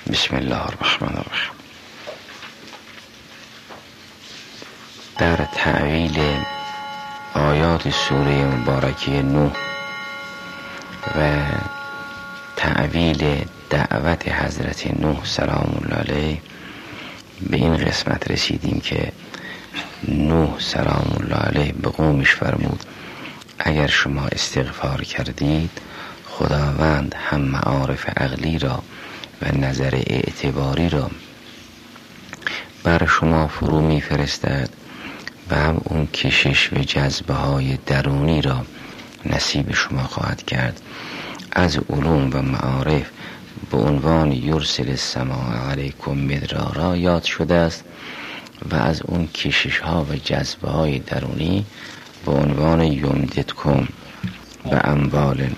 بسم الله الرحمن الرحیم. در تعویل آیات سوره مبارکه نوح و تعویل دعوت حضرت نوح سلام الله علیه به این قسمت رسیدیم که نوح سلام الله علیه به قومش فرمود اگر شما استغفار کردید خداوند هم معارف عقلی را و نظر اعتباری را بر شما فرو می فرستد و هم اون کشش و جذبه های درونی را نصیب شما خواهد کرد. از علوم و معارف به عنوان یرسل السماء علیکم مدرارا یاد شده است و از اون کشش ها و جذبه های درونی به عنوان یمددکم به اموال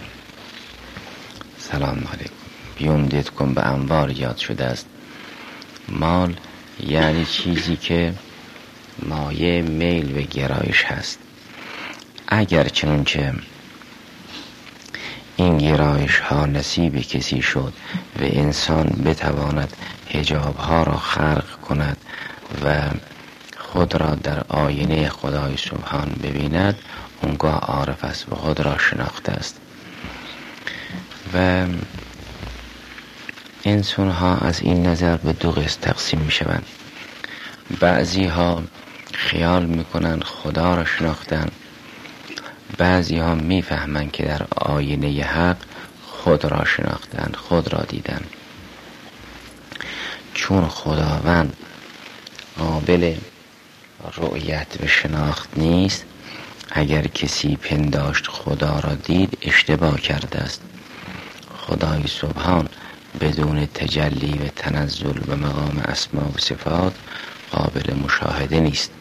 سلام علیکم یمددکم به اموال یاد شده است. مال یعنی چیزی که مایه میل و گرایش هست. اگر چنانچه این گرایش ها نصیب کسی شد و انسان بتواند حجاب ها را خرق کند و خود را در آینه خدای سبحان ببیند اونگاه عارف است و خود را شناخته است. و انسان ها از این نظر به دو قسم تقسیم می شوند. بعضی ها خیال می کنند خدا را شناختن، بعضی ها می فهمند که در آینه حق خود را شناختن، خود را دیدن. چون خداوند قابل رؤیت و شناخت نیست، اگر کسی پنداشت خدا را دید اشتباه کرده است. خدای سبحان بدون تجلی و تنزل و مقام اسما و صفات قابل مشاهده نیست.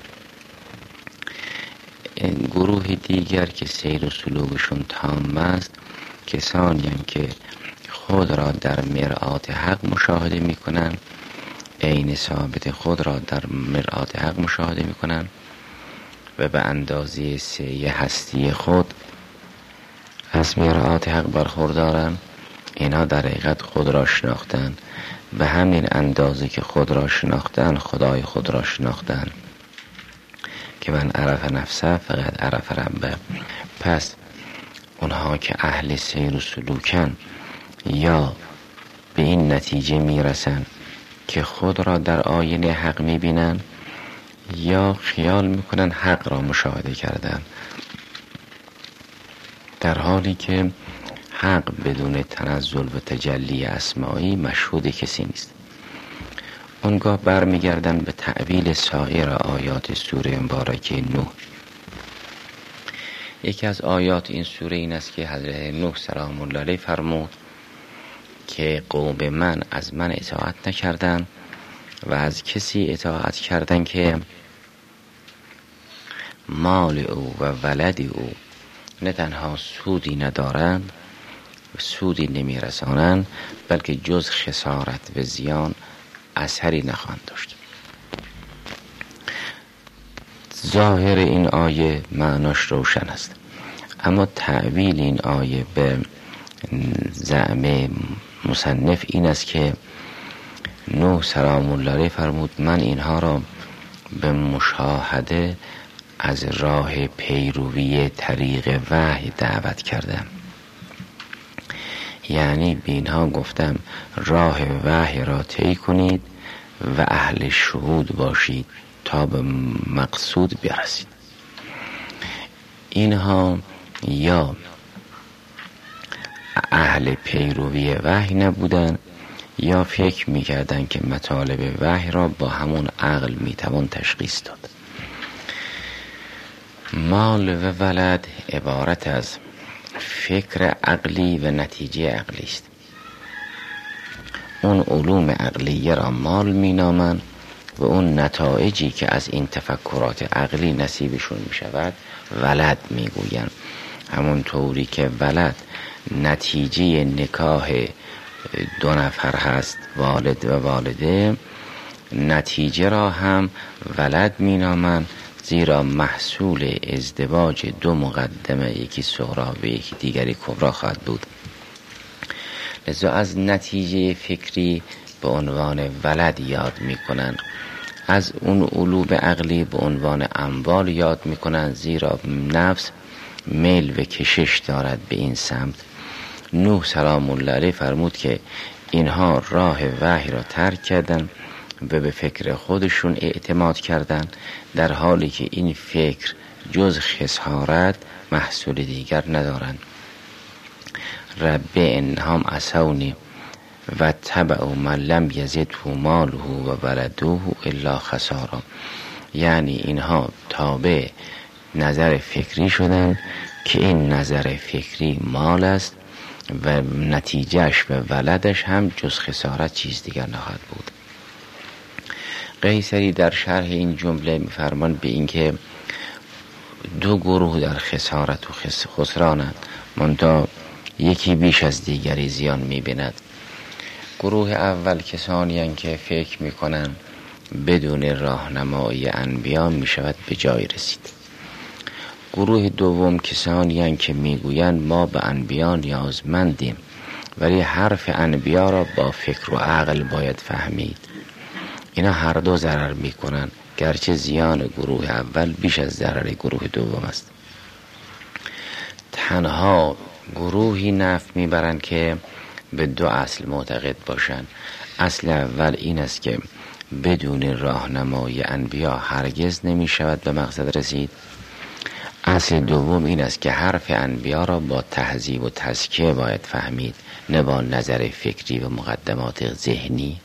گروه دیگر که سیر و سلوکشون تام است کسانی هستند که خود را در مرآت حق مشاهده می کنند، عین ثابت خود را در مرآت حق مشاهده می کنند و به اندازه سعی هستی خود از مرآت حق برخوردارند. اینا در حقیقت خود را شناختن به همین اندازه که خود را شناختن خدای خود را شناختن که من عرف نفسه فقط عرف ربه. پس اونها که اهل سیر و سلوکن یا به این نتیجه میرسن که خود را در آینه حق میبینن یا خیال میکنن حق را مشاهده کردن، در حالی که حق بدون تنزل و تجلی اسمایی مشهود کسی نیست. اونگاه برمیگردن به تعویل سایر آیات سوره مبارکه نوح. یکی از آیات این سوره این است که حضرت نوح سلام الله علیه فرمود که قوم من از من اطاعت نکردن و از کسی اطاعت کردن که مال او و ولد او نه تنها سودی ندارند و سودی نمیرسانند بلکه جز خسارت و زیان اثری نخواهند داشت. ظاهر این آیه معناش روشن است، اما تعویل این آیه به زعم مصنف این است که نوح سلام الله علیه فرمود من اینها را به مشاهده از راه پیروی طریق وحی دعوت کردم. یعنی به اینها گفتم راه وحی را طی کنید و اهل شهود باشید تا به مقصود برسید. اینها یا اهل پیروی وحی نبودن یا فکر میکردن که مطالب وحی را با همون عقل میتوان تشخیص داد. مال و ولد عبارت از فکر عقلی و نتیجه عقلی است. اون علوم عقلیه را مال می نامند و اون نتایجی که از این تفکرات عقلی نصیبشون می شود ولد می گویند. همون طوری که ولد نتیجه نکاح دو نفر هست، والد و والده، نتیجه را هم ولد می نامند، زیرا محصول ازدواج دو مقدمه، یکی صغرا و یکی دیگری کبرا خواهد بود. لذا از نتیجه فکری به عنوان ولد یاد میکنن، از اون علوم عقلی به عنوان اموال یاد میکنن، زیرا نفس میل و کشش دارد به این سمت. نوح سلام الله علیه فرمود که اینها راه وحی را ترک کردن و به فکر خودشون اعتماد کردن، در حالی که این فکر جز خسارت محصول دیگر ندارند. رب انهم عصونی و تبعوا من لم یزده ماله و ولده الا خسارا. یعنی اینها تابع نظر فکری شدن که این نظر فکری مال است و نتیجهش و ولدش هم جز خسارت چیز دیگر نخواهد بود. قیصری در شرح این جمله می‌فرمان به اینکه دو گروه در خسارت و خسرانند، منتها یکی بیش از دیگری زیان می‌بیند. گروه اول کسانی هستند که فکر می‌کنند بدون راهنمایی انبیا می‌شود به جای رسید. گروه دوم کسانی هستند که میگویند ما به انبیا نیازمندیم، ولی حرف انبیا را با فکر و عقل باید فهمید. اینا هر دو ضرر میکنن، گرچه زیان گروه اول بیش از ضرر گروه دوم است. تنها گروهی نفع میبرند که به دو اصل معتقد باشند. اصل اول این است که بدون راهنمای انبیا هرگز نمیشود به مقصد رسید. اصل دوم این است که حرف انبیا را با تهذیب و تزکیه باید فهمید، نه با نظر فکری و مقدمات ذهنی.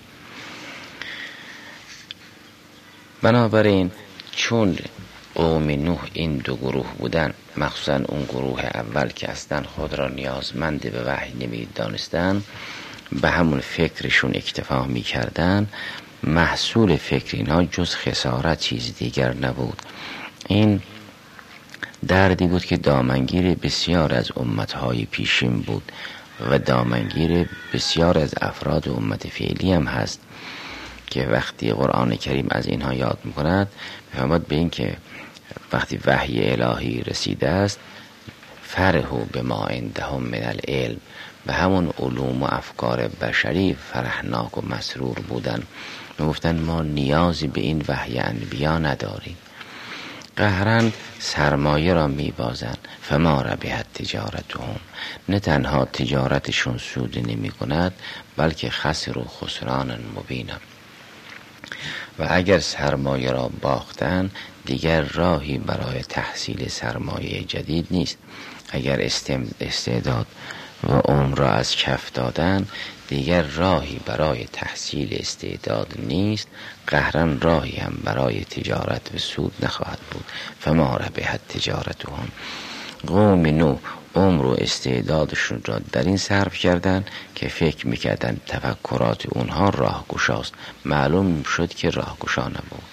بنابراین چون قوم نوح این دو گروه بودن، مخصوصا اون گروه اول که اصلا خود را نیازمند به وحی نمی‌دانستند، به همون فکرشون اکتفا می‌کردند، محصول فکر اینها جز خسارت چیز دیگر نبود. این دردی بود که دامنگیر بسیار از امتهای پیشین بود و دامنگیر بسیار از افراد امت فعلی هم هست، که وقتی قرآن کریم از اینها یاد میکند میفهمد به این که وقتی وحی الهی رسیده است فرحوا بما عندهم من العلم، به همون علوم و افکار بشری فرحناک و مسرور بودن، میگفتن ما نیازی به این وحی انبیا نداریم. قهرن سرمایه را میبازن، فما ربحت تجارتهم، نه تنها تجارتشون سود نمی کند بلکه خسر و خسران مبینم. و اگر سرمایه را باختن دیگر راهی برای تحصیل سرمایه جدید نیست. اگر استعداد و عمر را از کف دادن دیگر راهی برای تحصیل استعداد نیست، قهرن راهی هم برای تجارت و سود نخواهد بود. فما ربحت تجارتهم. قوم نوح عمر و استعدادشون را در این صرف کردن که فکر میکردن تفکرات اونها راهگشاست، معلوم شد که راهگشا نبود.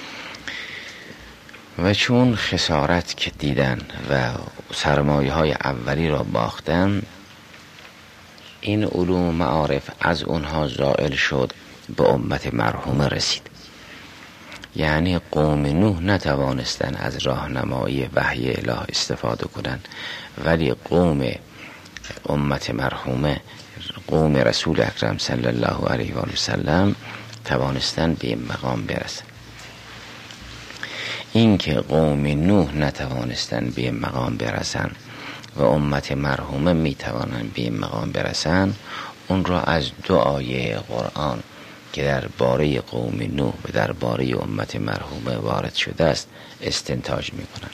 و چون خسارت که دیدن و سرمایه های اولی را باختن، این علوم معارف از اونها زائل شد، به امت مرحومه رسید. یعنی قوم نوح نتوانستن از راهنمایی وحی اله استفاده کنند، ولی قوم امت مرحومه، قوم رسول اکرم صلی الله علیه و سلم توانستن به این مقام برسن. این که قوم نوح نتوانستن به این مقام برسن و امت مرحومه میتوانند به این مقام برسن، اون را از دو آیه قرآن که در باره قوم نوح و در باره امت مرحومه وارد شده است استنتاج میکنند.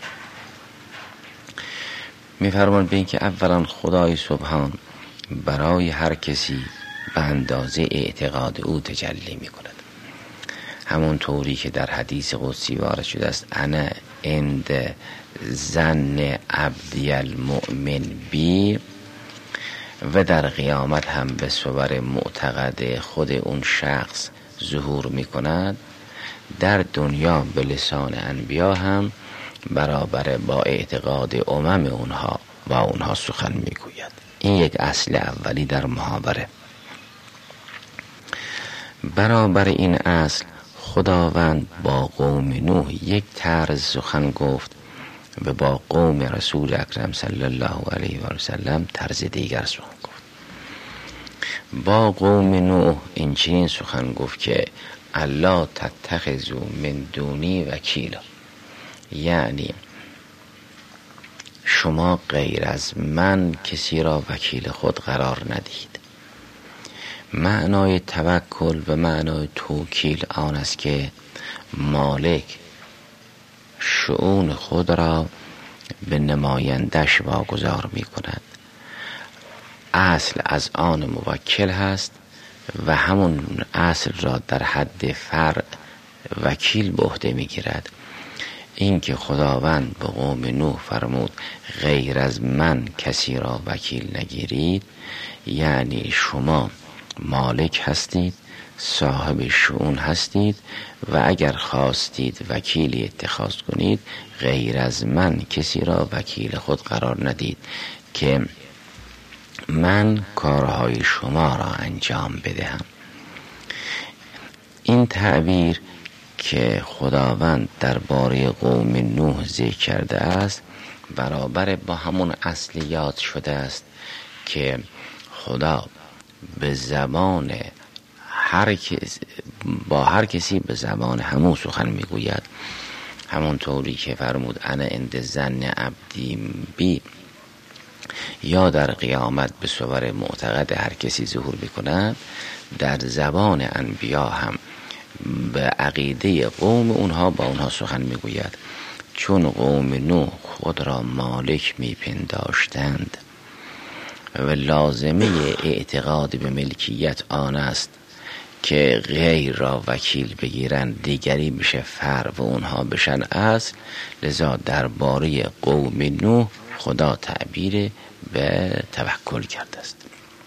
میفرمان به این که اولا خدای سبحان برای هر کسی به اندازه اعتقاد او تجلی میکند، همون طوری که در حدیث قدسی وارد شده است انا عند ظن عبدی المؤمن بی، و در قیامت هم به صور معتقد خود اون شخص ظهور میکند. در دنیا به لسان انبیا هم برابر با اعتقاد امم اونها و اونها سخن میگوید. این یک اصل اولی در محاوره. برابر این اصل خداوند با قوم نوح یک طرز سخن گفت و با قوم رسول اکرم صلی الله علیه و سلم طرز دیگر سخن گفت. با قوم نوح این چنین سخن گفت که الا تتخذوا من دونی وکیلا، یعنی شما غیر از من کسی را وکیل خود قرار ندید. معنای توکل و معنای توکیل آن است که مالک شؤون خود را به نمایندش واگذار می کند. اصل از آن موکل هست و همون اصل را در حد فرع وکیل به عهده می گیرد. این که خداوند به قوم نوح فرمود غیر از من کسی را وکیل نگیرید، یعنی شما مالک هستید، صاحب شؤون هستید و اگر خواستید وکیلی اتخاذ کنید غیر از من کسی را وکیل خود قرار ندید که من کارهای شما را انجام بدهم. این تعبیر که خداوند درباره قوم نوح ذکر کرده است برابر با همون اصلیات شده است که خدا به زبان با هر کسی به زبان همون سخن میگوید. همون طوری که فرمود انا عند ظن عبدی بی، یا در قیامت به صور معتقد هر کسی ظهور بکند، در زبان انبیا هم به عقیده قوم اونها با اونها سخن میگوید. چون قوم نوح خود را مالک میپنداشتند و لازمه اعتقاد به ملکیت آن است که غیر را وکیل بگیرند، دیگری بشه فرع و اونها بشن اصل، لذا درباره قوم نوح خدا تعبیر به توکل کرده است.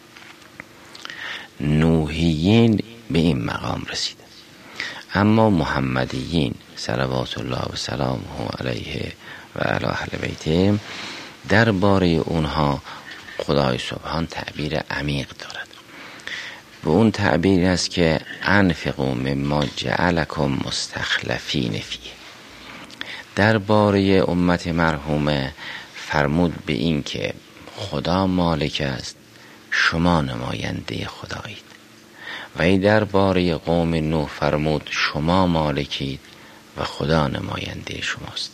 نوحیین به این مقام رسیده، اما محمدیین صلوات الله و سلامه علیه و علی اهل بیته درباره اونها خدای سبحان تعبیر عمیق دارد. و اون تعبیر است که انفقوا مما جعلکم مستخلفین فیه. درباره امت مرحومه فرمود به این که خدا مالک است، شما نماینده خدایید. و این درباره قوم نوح فرمود شما مالکید و خدا نماینده شماست.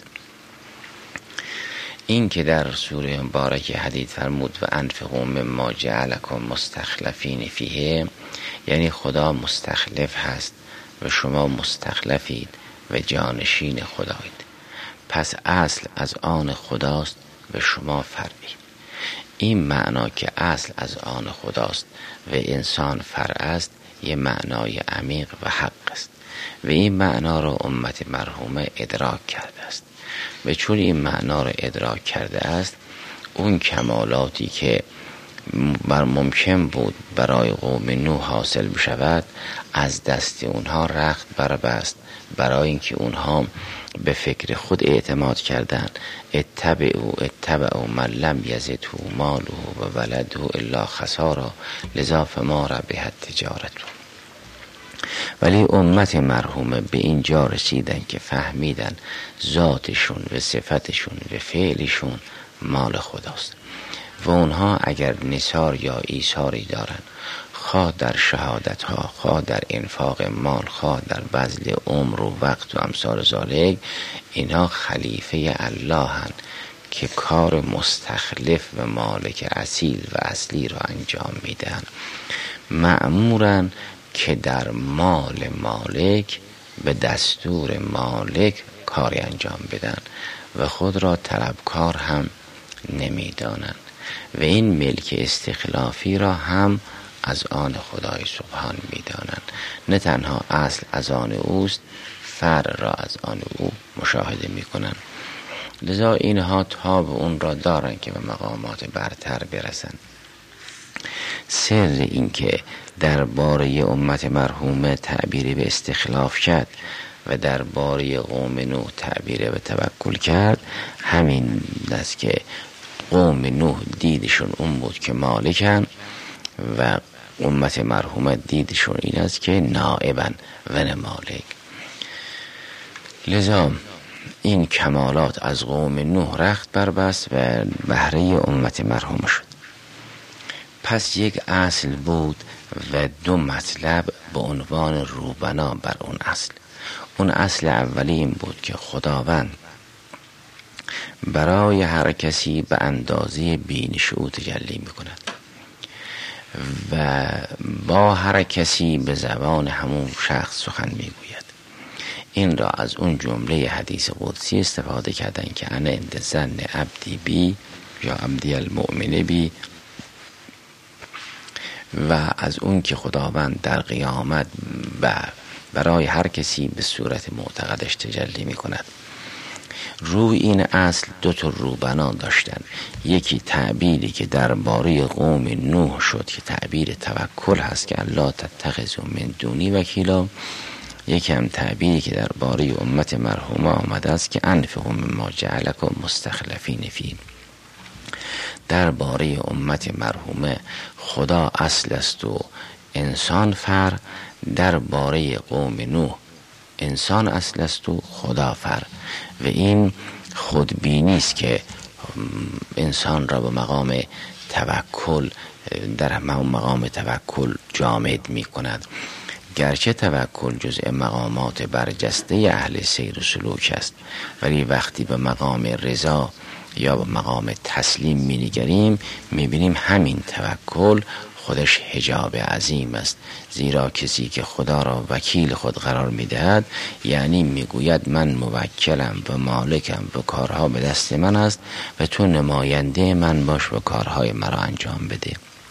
این که در سوره مبارکه حدید فرمود و انفقوا مما جعلکم مستخلفین فیه، یعنی خدا مستخلف هست و شما مستخلفید و جانشین خدایید. پس اصل از آن خداست و شما فرعید. این معنا که اصل از آن خداست و انسان فرع است یه معنای عمیق و حق است و این معنا را امت مرحومه ادراک کرده است. و چون این معنا را ادراک کرده است، اون کمالاتی که ممکن بود برای قوم نوح حاصل بشود از دست اونها رخت بربست، برای اینکه اونها به فکر خود اعتماد کردند. اتبعوا من لم یزده ماله و ولده الا خسارا لذا فما ربحت تجارته. ولی امت مرحومه به اینجا رسیدن که فهمیدن ذاتشون و صفتشون و فعلشون مال خداست و اونها اگر نثار یا ایثاری دارن، خواه در شهادت ها، خواه در انفاق مال، خواه در بذل عمر و وقت و امثال ذالک، اینها خلیفه الله هن که کار مستخلف و مالک اصیل و اصلی را انجام میدن. مأمورن که در مال مالک به دستور مالک کاری انجام بدن و خود را طلبکار هم نمیدانند و این ملک استخلافی را هم از آن خدای سبحان میدانند. نه تنها اصل از آن اوست، فرع را از آن او مشاهده میکنند. لذا اینها تاب اون را دارن که به مقامات برتر برسند. سر این که درباره امت مرحومه تعبیری به استخلاف کرد و درباره قوم نوح تعبیری به توکل کرد همین است که قوم نوح دیدشون اون بود که مالکن و امت مرحومه دیدشون این است که نائبن و نه مالک. لذا این کمالات از قوم نوح رخت بربست و بهره امت مرحومه شد. پس یک اصل بود و دو مطلب به عنوان روبنا بر اون اصل. اون اصل اولی این بود که خداوند برای هر کسی به اندازه بینش او تجلی می کند و با هر کسی به زبان همون شخص سخن می گوید. این را از اون جمله حدیث قدسی استفاده کردن که انا عند ظن عبدی بی یا عبدی المؤمن بی، و از اون که خداوند در قیامت برای هر کسی به صورت معتقدش تجلی می کند. روی این اصل دو تا روبنا داشتن. یکی تعبیری که درباره قوم نوح شد که تعبیر توکل هست که الله تتخذوا من دونی وکیلا، یکی هم تعبیری که درباره امت مرحومه آمده است که انفقوا مما جعلکم مستخلفین فیه. درباره امت مرحومه خدا اصل است و انسان فر، درباره قوم نوح انسان اصل است و خدا فر. و این خودبینی است که انسان را به مقام توکل در مقام توکل جامد می کند. گرچه توکل جزء مقامات برجسته اهل سیر و سلوک است، ولی وقتی به مقام رضا یا به مقام تسلیم می نگریم می بینیم همین توکل خودش حجاب عظیم است. زیرا کسی که خدا را وکیل خود قرار می دهد یعنی می گوید من موکلم و مالکم و کارها به دست من است و تو نماینده من باش و کارهای مرا انجام بده.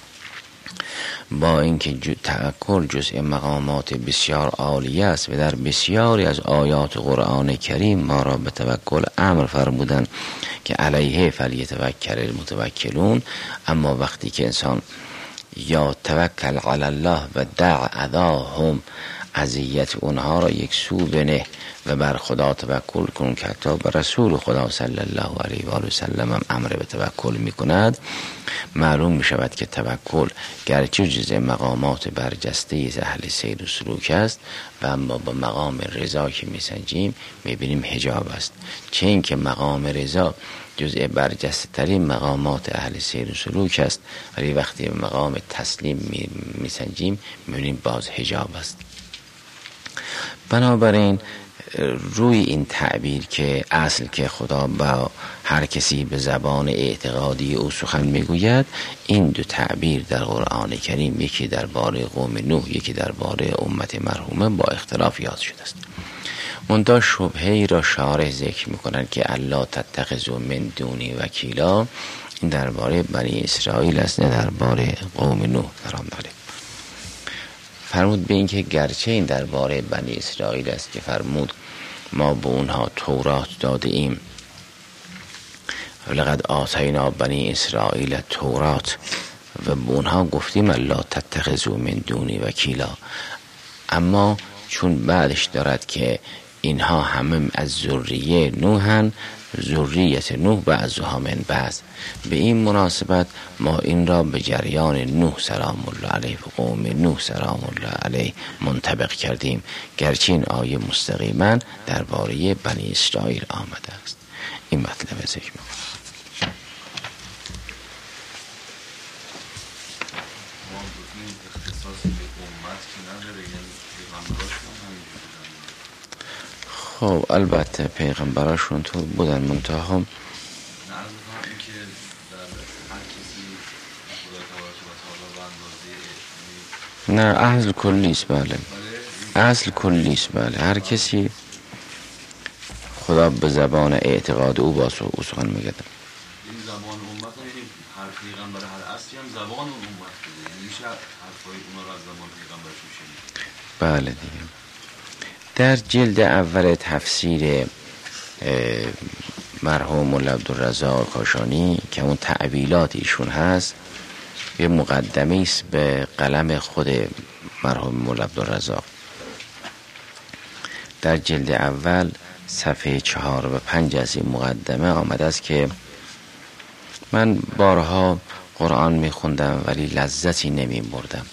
با اینکه توکل جزء مقامات بسیار عالیه است و در بسیاری از آیات قرآن کریم ما را به توکل امر فرمودند که علیه فلیتوکل المتوکلون، اما وقتی که انسان یا توکل علی الله و دع اذاهم، اذیت اونها را یک سو بنه و بر خدا توکل کن که حتی به رسول خدا صلی الله علیه و آله و سلم هم امر به توکل می کند، معلوم می شود که توکل گرچه جزء مقامات برجسته اهل سیر و سلوک است و اما با مقام رضا که می سنجیم می بینیم حجاب است. چه این که مقام رضا جزء برجسته ترین مقامات اهل سیر و سلوک است، ولی وقتی به مقام تسلیم می سنجیم می بینیم باز حجاب است. بنابراین روی این تعبیر که اصل که خدا با هر کسی به زبان اعتقادی او سخن میگوید، این دو تعبیر در قرآن کریم، یکی درباره قوم نوح یکی درباره امت مرحومه، با اختلاف یاد شده است. منتها شبهه‌ای را شارح ذکر میکنند که الله تتخذوا من دونی وکیلا، این درباره بنی اسرائیل است نه درباره قوم نوح. سلام علیکم. فرمود به این که گرچه این درباره بنی اسرائیل است که فرمود ما به اونها تورات داده ایم، ولقد آتینا بنی اسرائیل تورات، و به اونها گفتیم الله تتخذوا من دونی وکیلا، اما چون بعدش دارد که اینها همه از ذریه نوحن، ذریت نوح بعضها من بعض، به این مناسبت ما این را به جریان نوح سلام الله علیه و قوم نوح سلام الله علیه منطبق کردیم، گرچه این آیه مستقیما درباره بنی اسرائیل آمده است. این مطلب ذکر می‌کنم. خب البته پیغمبراشون تو بودن، منتها هم نه اصل کلیست. بله اصل کلیست. بله هر کسی خدا به زبان اعتقاد او با سخن میگه. این زبان امت هم یعنی هر پیغمبر هر اصلی هم زبان اون امت بوده، یعنی میشه حرفای اونا را از زبان پیغمبرش میشنید. بله دیگه. در جلد اول تفسیر مرحوم مولا عبدالرزاق کاشانی که اون تعبیلات ایشون هست، یه مقدمه است به قلم خود مرحوم مولا عبدالرزاق. در جلد اول صفحه 4 و 5 از این مقدمه آمده است که من بارها قرآن میخوندم ولی لذتی نمیبردم،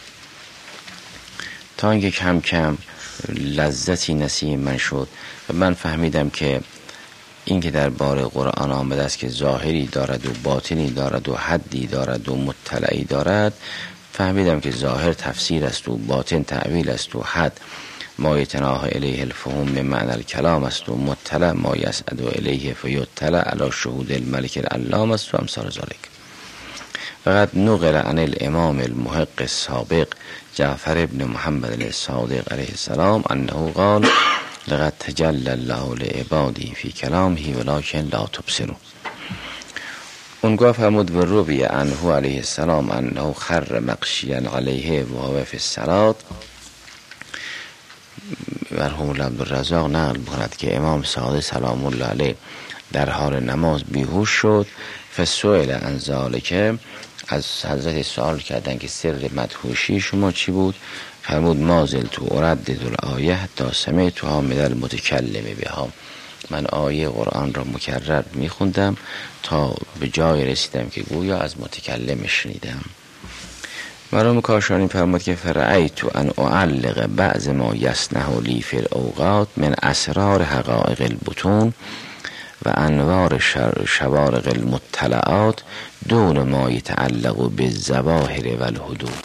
تا اینکه کم کم لذتی نصیب من شد و من فهمیدم که این که در باره قرآن آمده است که ظاهری دارد و باطنی دارد و حدی دارد و مطلعی دارد، فهمیدم که ظاهر تفسیر است و باطن تعویل است و حد ما یتناهی الیه الفهوم من معنی الکلام است و مطلع ما یسعد الیه فیطلع علی شهود الملک العلام است و امثال ذلک. فقط نقل عن الامام المحق السابق جعفر ابن محمد الصادق علیه السلام انه قال لقد تجلی الله لعباده فی کلامه ولکن لا تبصرون. اونگاه فرمود و روی عنه علیه السلام انه خر مغشیا علیه و هو فی الصلاة. مرحوم عبدالرزاق نقل می‌کند که امام صادق سلام الله علیه در حال نماز بیهوش شد. فسئل عن ذلک، از حضرت سوال کردن که سر مدهوشی شما چی بود؟ فرمود ما زلت اردد الآیه حتی سمعتها من المتکلم بها. من آیه قرآن را مکرر میخوندم تا به جای رسیدم که گویا از متکلم شنیدم. مرحوم کاشانی فرمود که فرأیت ان اعلق بعض ما یصنع لی فی الاوقات من اسرار حقایق البطون و انوار شوارق المطلعات دون ما یتعلق بالظواهر و الحدود.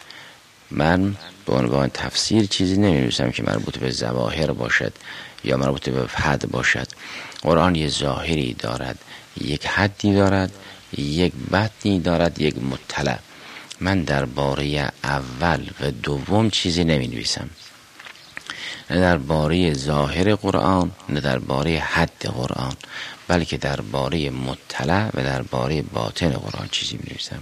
من به عنوان تفسیر چیزی نمی‌نویسم که مربوط به ظواهر باشد یا مربوط به حد باشد. قرآن یک ظاهری دارد، یک حدی دارد، یک بطنی دارد، یک مطلع. من درباره اول و دوم چیزی نمی‌نویسم، نه درباره ظاهر قرآن نه درباره حد قرآن، بلکه درباره مطلع و درباره باطن قرآن چیزی می‌نویسم.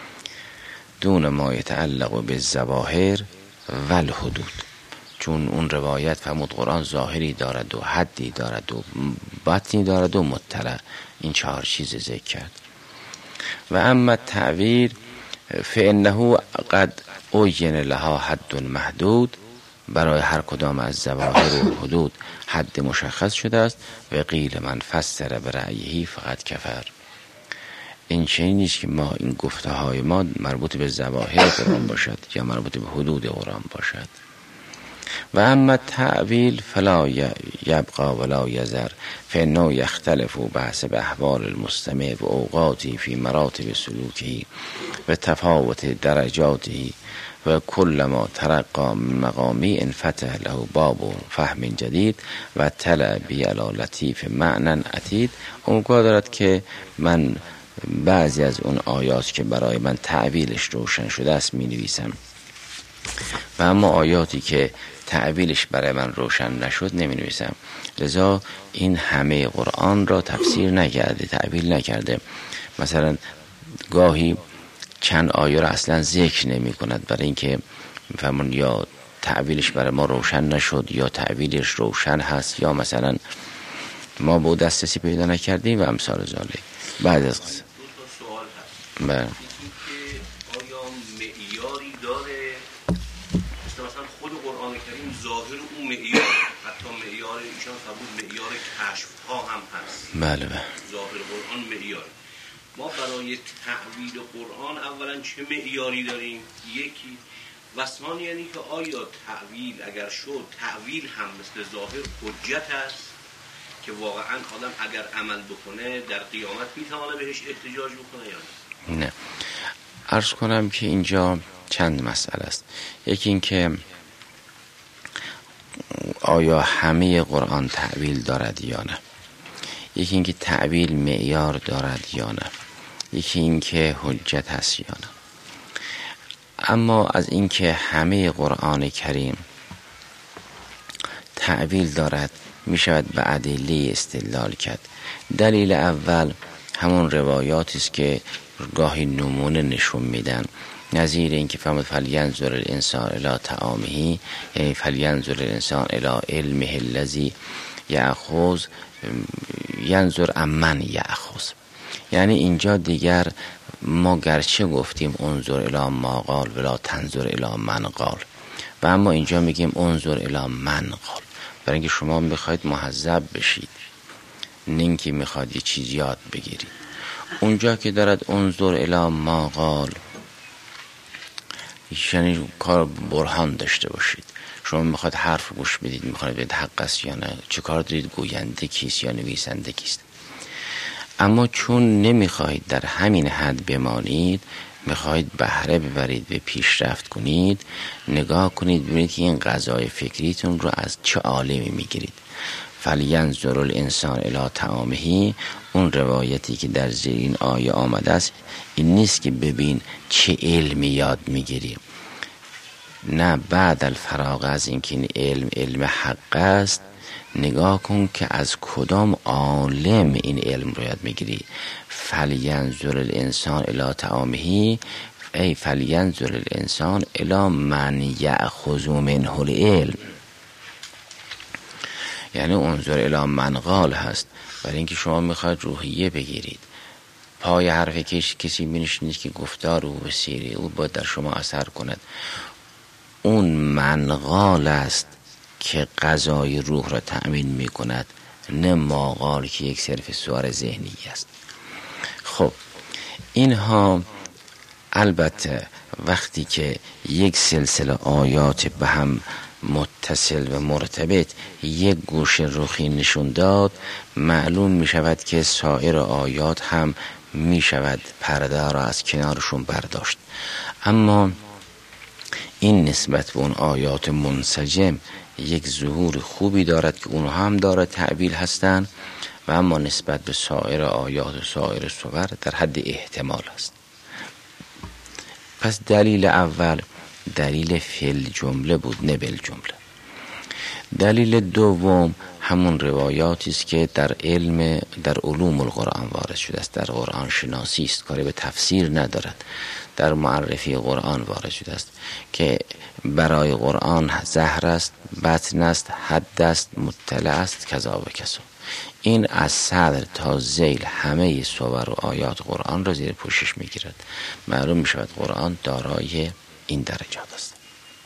دون ما یتعلق بالظواهر و الحدود. چون اون روایت فرمود قرآن ظاهری دارد و حدی دارد و باطنی دارد و مطلع، این 4 چیز ذکر کرد. و اما تعویل فانه قد عین لها حد محدود، برای هر کدام از ظواهر و حدود حد مشخص شده است. و قیل من فسر برأیه فقط کفر. این چنین نیست که ما این گفته های ما مربوط به ظواهر قرآن باشد یا مربوط به حدود قرآن باشد. و اما تعویل فلا یبقى ولا یذر فانه یختلف بحث به احوال المستمع و اوقاتی فی مراتب سلوکی و تفاوت درجاتی و کل ما ترقى مقامی انفتح له باب فهم جدید و طلبی علی لطیف معنی عتید. اونگاه دارد که من بعضی از اون آیات که برای من تعویلش روشن شده است می نویسم و اما آیاتی که تعویلش برای من روشن نشد نمی نویسم. لذا این همه قرآن را تفسیر نکرده، تعویل نکرده. مثلا گاهی چند آیه را اصلا ذکر نمی کند برای اینکه فرمون یا تعویلش برای ما روشن نشد یا تعویلش روشن هست یا مثلا ما به دسترسی پیدا نکردیم و امثال ذالک. بعد از سوال هست. بله. آیا معیاری داره؟ مثلا خود قرآن کریم ظاهر اون معیار، حتی معیار ایشان قبول معیار کشف ها هم هست. بله بله. ظاهر قرآن معیار. ما برای تعویل قرآن اولا چه معیاری داریم؟ یکی وسمان، یعنی که آیا تعویل اگر شد تعویل هم مثل ظاهر حجت است که واقعا آدم اگر عمل بکنه در قیامت میتونه بهش احتجاج بکنه یا نه؟ عرض کنم که اینجا چند مسئله است. یکی این که آیا همه قرآن تعویل دارد یا نه. یکی این که تعویل معیار دارد یا نه. یکی این که حجت هست یا نه. اما از این که همه قرآن کریم تعویل دارد می شود به ادله استدلال کرد. دلیل اول همون روایاتی است که گاهی نمونه نشون میدن، نظیر این که فرمود فلینظر الانسان الی طعامه، یعنی فلینظر الانسان الی علمه الذی یأخذ ینظر عمن یأخذ. یعنی اینجا دیگر ما گرچه گفتیم انظر الی ما قال ولا تنظر الی من قال، و اما اینجا میگیم انظر الی من قال، برای اینکه شما میخواید مهذب بشید، نه اینکه میخواید یه چیز یاد بگیرید. اونجا که دارد انظر الی ما قال، یعنی کار برهان داشته باشید. شما میخواد حرف گوش بدید، میخواد بدید حق است یا نه، چه کار دارید، گوینده کیست یا نویسنده کیست. اما چون نمیخواهید در همین حد بمانید، میخواهید بهره ببرید و پیشرفت کنید، نگاه کنید ببینید که این غذای فکریتون رو از چه عالمی میگیرید. فلینظر الانسان الی طعامه، اون روایتی که در زیر این آیه آمده است این نیست که ببین چه علمی یاد میگیریم، نه، بعد الفراغ از این که این علم حق است، نگاه کن که از کدام عالم این علم رو یاد میگیری. فلینظر الانسان الی طعامه، ای فلینظر الانسان الی من یأخذ منه العلم، یعنی انظر الی من قال هست، برای اینکه شما میخواید روحیه بگیرید. پای حرف کسی بنشینید که گفتار او بسیری او باید در شما اثر کند. اون من قال است که غذای روح را تأمین می کند، نه ما قال که یک صرف سوار ذهنی است. خب اینها البته وقتی که یک سلسله آیات به هم متصل و مرتبط یک گوشه رخی نشون داد، معلوم می شود که سایر آیات هم می شود پرده را از کنارشون برداشت. اما این نسبت به اون آیات منسجم یک ظهور خوبی دارد که اونها هم داره تعبیل هستند و اما نسبت به سایر آیات و سایر سور در حد احتمال است. پس دلیل اول دلیل فل جمله بود نه بل جمله. دلیل دوم همون روایاتی است که در علوم القرآن وارد شده است، در قرآن شناسی است، کاری به تفسیر ندارد، در معرفی قرآن وارد شده است که برای قرآن زهر است، بطن است، حد است، مطلع است، کذا و کذا. این از صدر تا ذیل همه صور و آیات قرآن را زیر پوشش میگیرد. معلوم میشود قرآن دارای این درجات است.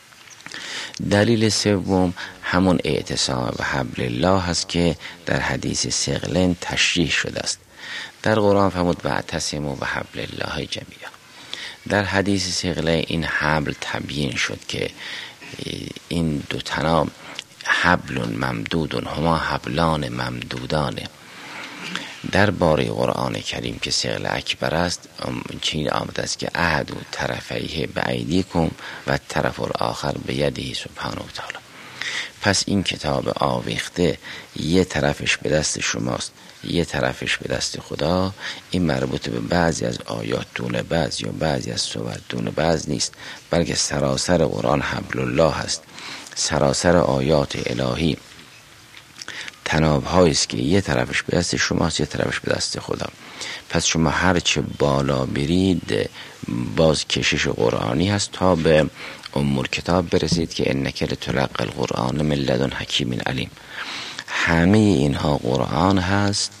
دلیل سوم همون اعتصام به حبل الله هست که در حدیث ثقلین تشریح شده است. در قرآن فرمود واعتصموا بحبل الله جمیعا. در حدیث ثقلین این حبل تبیین شد که این دو تنها حبل ممدود هما حبلان ممدودان. در باره قرآن کریم که ثقل اکبر است چین آمده است که احد طرفیه به ایدیکم و طرف الاخر به یده سبحانه و تعالی. پس این کتاب آویخته یه طرفش به دست شماست، یه طرفش به دست خدا. این مربوط به بعضی از آیات دون بعض یا بعضی از سور دون بعض نیست، بلکه سراسر قرآن حبل الله هست. سراسر آیات الهی تناب هایی است که یه طرفش به دست شماست، یه طرفش به دست خدا. پس شما هرچه بالا برید باز کشش قرآنی هست تا به امور کتاب برسید که انک لتلقی القرآن من لدن حکیم علیم. همه اینها قرآن هست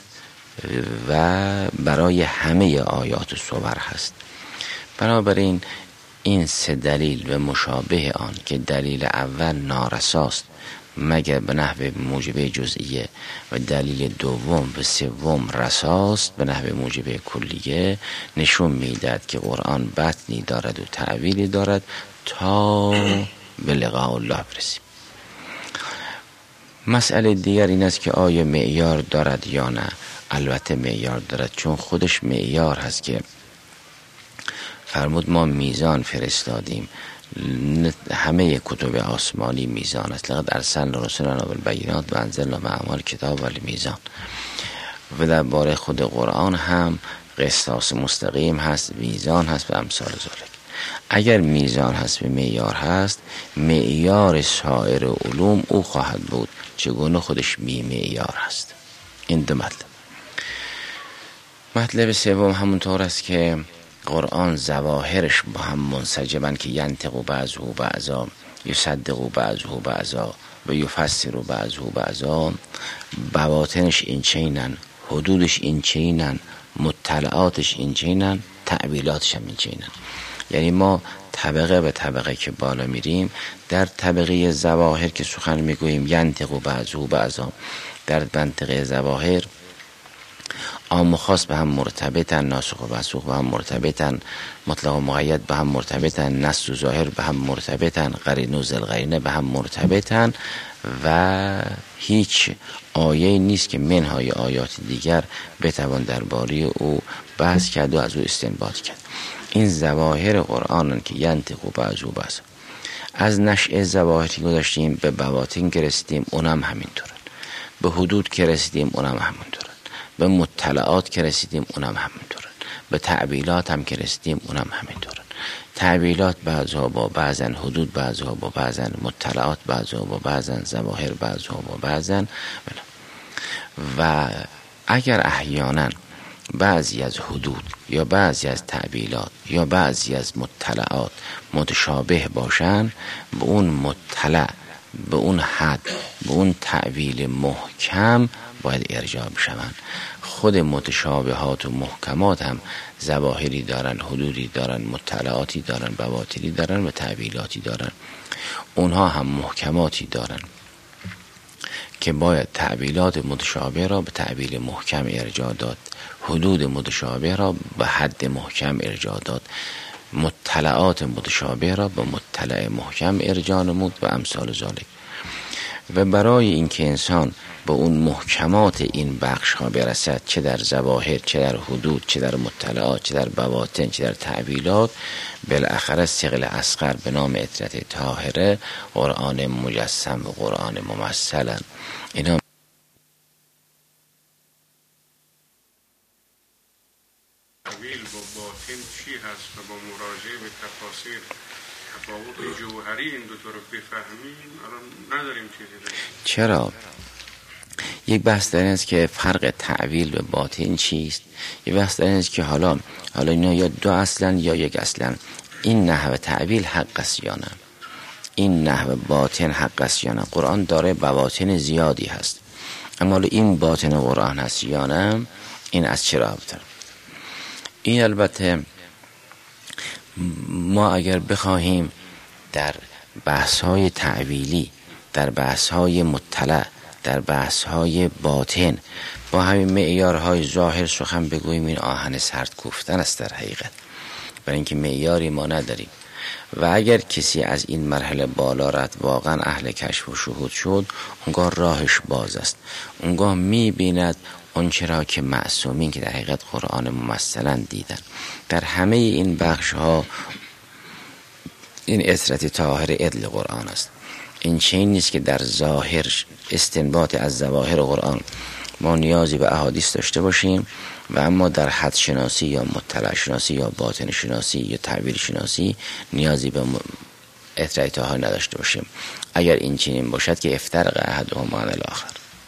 و برای همه آیات و سور هست. بنابراین این سه دلیل و مشابه آن که دلیل اول نارساست مگر به نحو موجبه جزئیه و دلیل دوم و سوم رساست به نحو موجبه کلیه، نشون میداد که قرآن بطنی دارد و تعویلی دارد تا به لقاء الله برسیم. مسئله دیگر این است که آیا معیار دارد یا نه. البته معیار دارد، چون خودش معیار هست که فرمود ما میزان فرستادیم. همه کتب آسمانی میزان است. لقد ارسلنا رسلنا بالبینات و انزلنا معهم الکتاب والمیزان. و در باره خود قرآن هم قسطاس مستقیم هست، میزان هست و امثال ذالک. اگر میزان هست و معیار هست، معیار سایر علوم او خواهد بود چگونه خودش معیار هست. این دو مطلب. مطلب سوم همونطور است که قرآن ظواهرش با هم منسجمن که ینطق بعضه بعضا، یصدق بعضه بعضا و یفسر بعضه بعضا. بواطنش این چینن، حدودش این چینن، مطلعاتش این چینن، تعبیلاتش هم این چینن. یعنی ما طبقه به طبقه که بالا میریم، در طبقه ظواهر که سخن میگوییم ینطق بعضه بعضا، در منطقه ظواهر عام و خاص به هم مرتبطن، ناسخ و منسوخ به هم مرتبطن، مطلق و مقید به هم مرتبطن، نص و ظاهر به هم مرتبطن، قرینه و ذل قرینه به هم مرتبطن و هیچ آیه نیست که منهای آیات دیگر بتوان درباره او بحث کرد و از او استنباط کرد. این ظواهر قرآن که ینطق بعضو بعض. از نشأه ظواهری گذاشتیم به بواطن که رسیدیم، اونم همینطورن. به حدود که رسیدیم، اونم همینطورن. به مطلعات که رسیدیم، اونم همینطورن. به تعبیلات هم که رسیدیم، اونم همینطورن. تعبیلات بعضها با بعضن، حدود بعضها با بعضن، مطلعات بعضها با بعضن، ظواهر بعضها با بعضن. و اگر احیانا بعضی از حدود یا بعضی از تعبیلات یا بعضی از مطلعات متشابه باشن، به اون مطلع، به اون حد، به اون تعبیل محکم باید ارجاع بشوند. خود متشابهات و محکمات هم ظواهری دارن، حدودی دارن، مطلعاتی دارن، بواطنی دارن و تعبیلاتی دارن. اونها هم محکماتی دارن که باید تعبیلات متشابه را به تعبیل محکم ارجاع داد، حدود متشابه را به حد محکم ارجاع داد، مطلعات متشابه را به مطلع محکم ارجاع نمود و امثال ذالک. و برای اینکه انسان به اون محکمات این بخش ها برسد، چه در ظواهر، چه در حدود، چه در مطلعات، چه در بواطن، چه در تعبیلات، بالاخره ثقل اصغر به نام عترت طاهره، قرآن مجسم و قرآن ممثلن. اینا تعبیل با باطن چی هست و با مراجعه به تفاسیر تفاوت جوهری این دو تا رو بفهمیم الان نداریم چیزی داریم. چرا؟ یک بحث در این است که فرق تعویل به باطن چیست. یک بحث در این است که حالا اینا یا دو اصلا یا یک اصلا. این نحو تعویل حق است یا نه؟ این نحو باطن حق است یا نه؟ قرآن داره بواطن زیادی هست، اما این باطن قرآن هست یا نه؟ این از چه رابطه؟ این البته ما اگر بخواهیم در بحث‌های تعویلی، در بحث‌های مطلع، در بحث‌های باطن با همین معیارهای ظاهر سخن بگوییم، این آهن سرد گفتن است در حقیقت، برای اینکه معیاری ما نداریم. و اگر کسی از این مرحله بالا رفت، واقعا اهل کشف و شهود شد، اونگاه راهش باز است. اونگاه می‌بیند اون چرا که معصومین که در حقیقت قرآن ممثلا دیدن. در همه این بخش ها این عترت طاهر عدل قرآن است. این چنین نیست که در ظاهر استنباط از ظواهر قرآن ما نیازی به احادیث داشته باشیم و اما در حد شناسی یا مطلع شناسی یا باطن شناسی یا تعبیر شناسی نیازی به عترت طاهر نداشته باشیم. اگر این چنین باشد که افترق احدهما عن الاخر.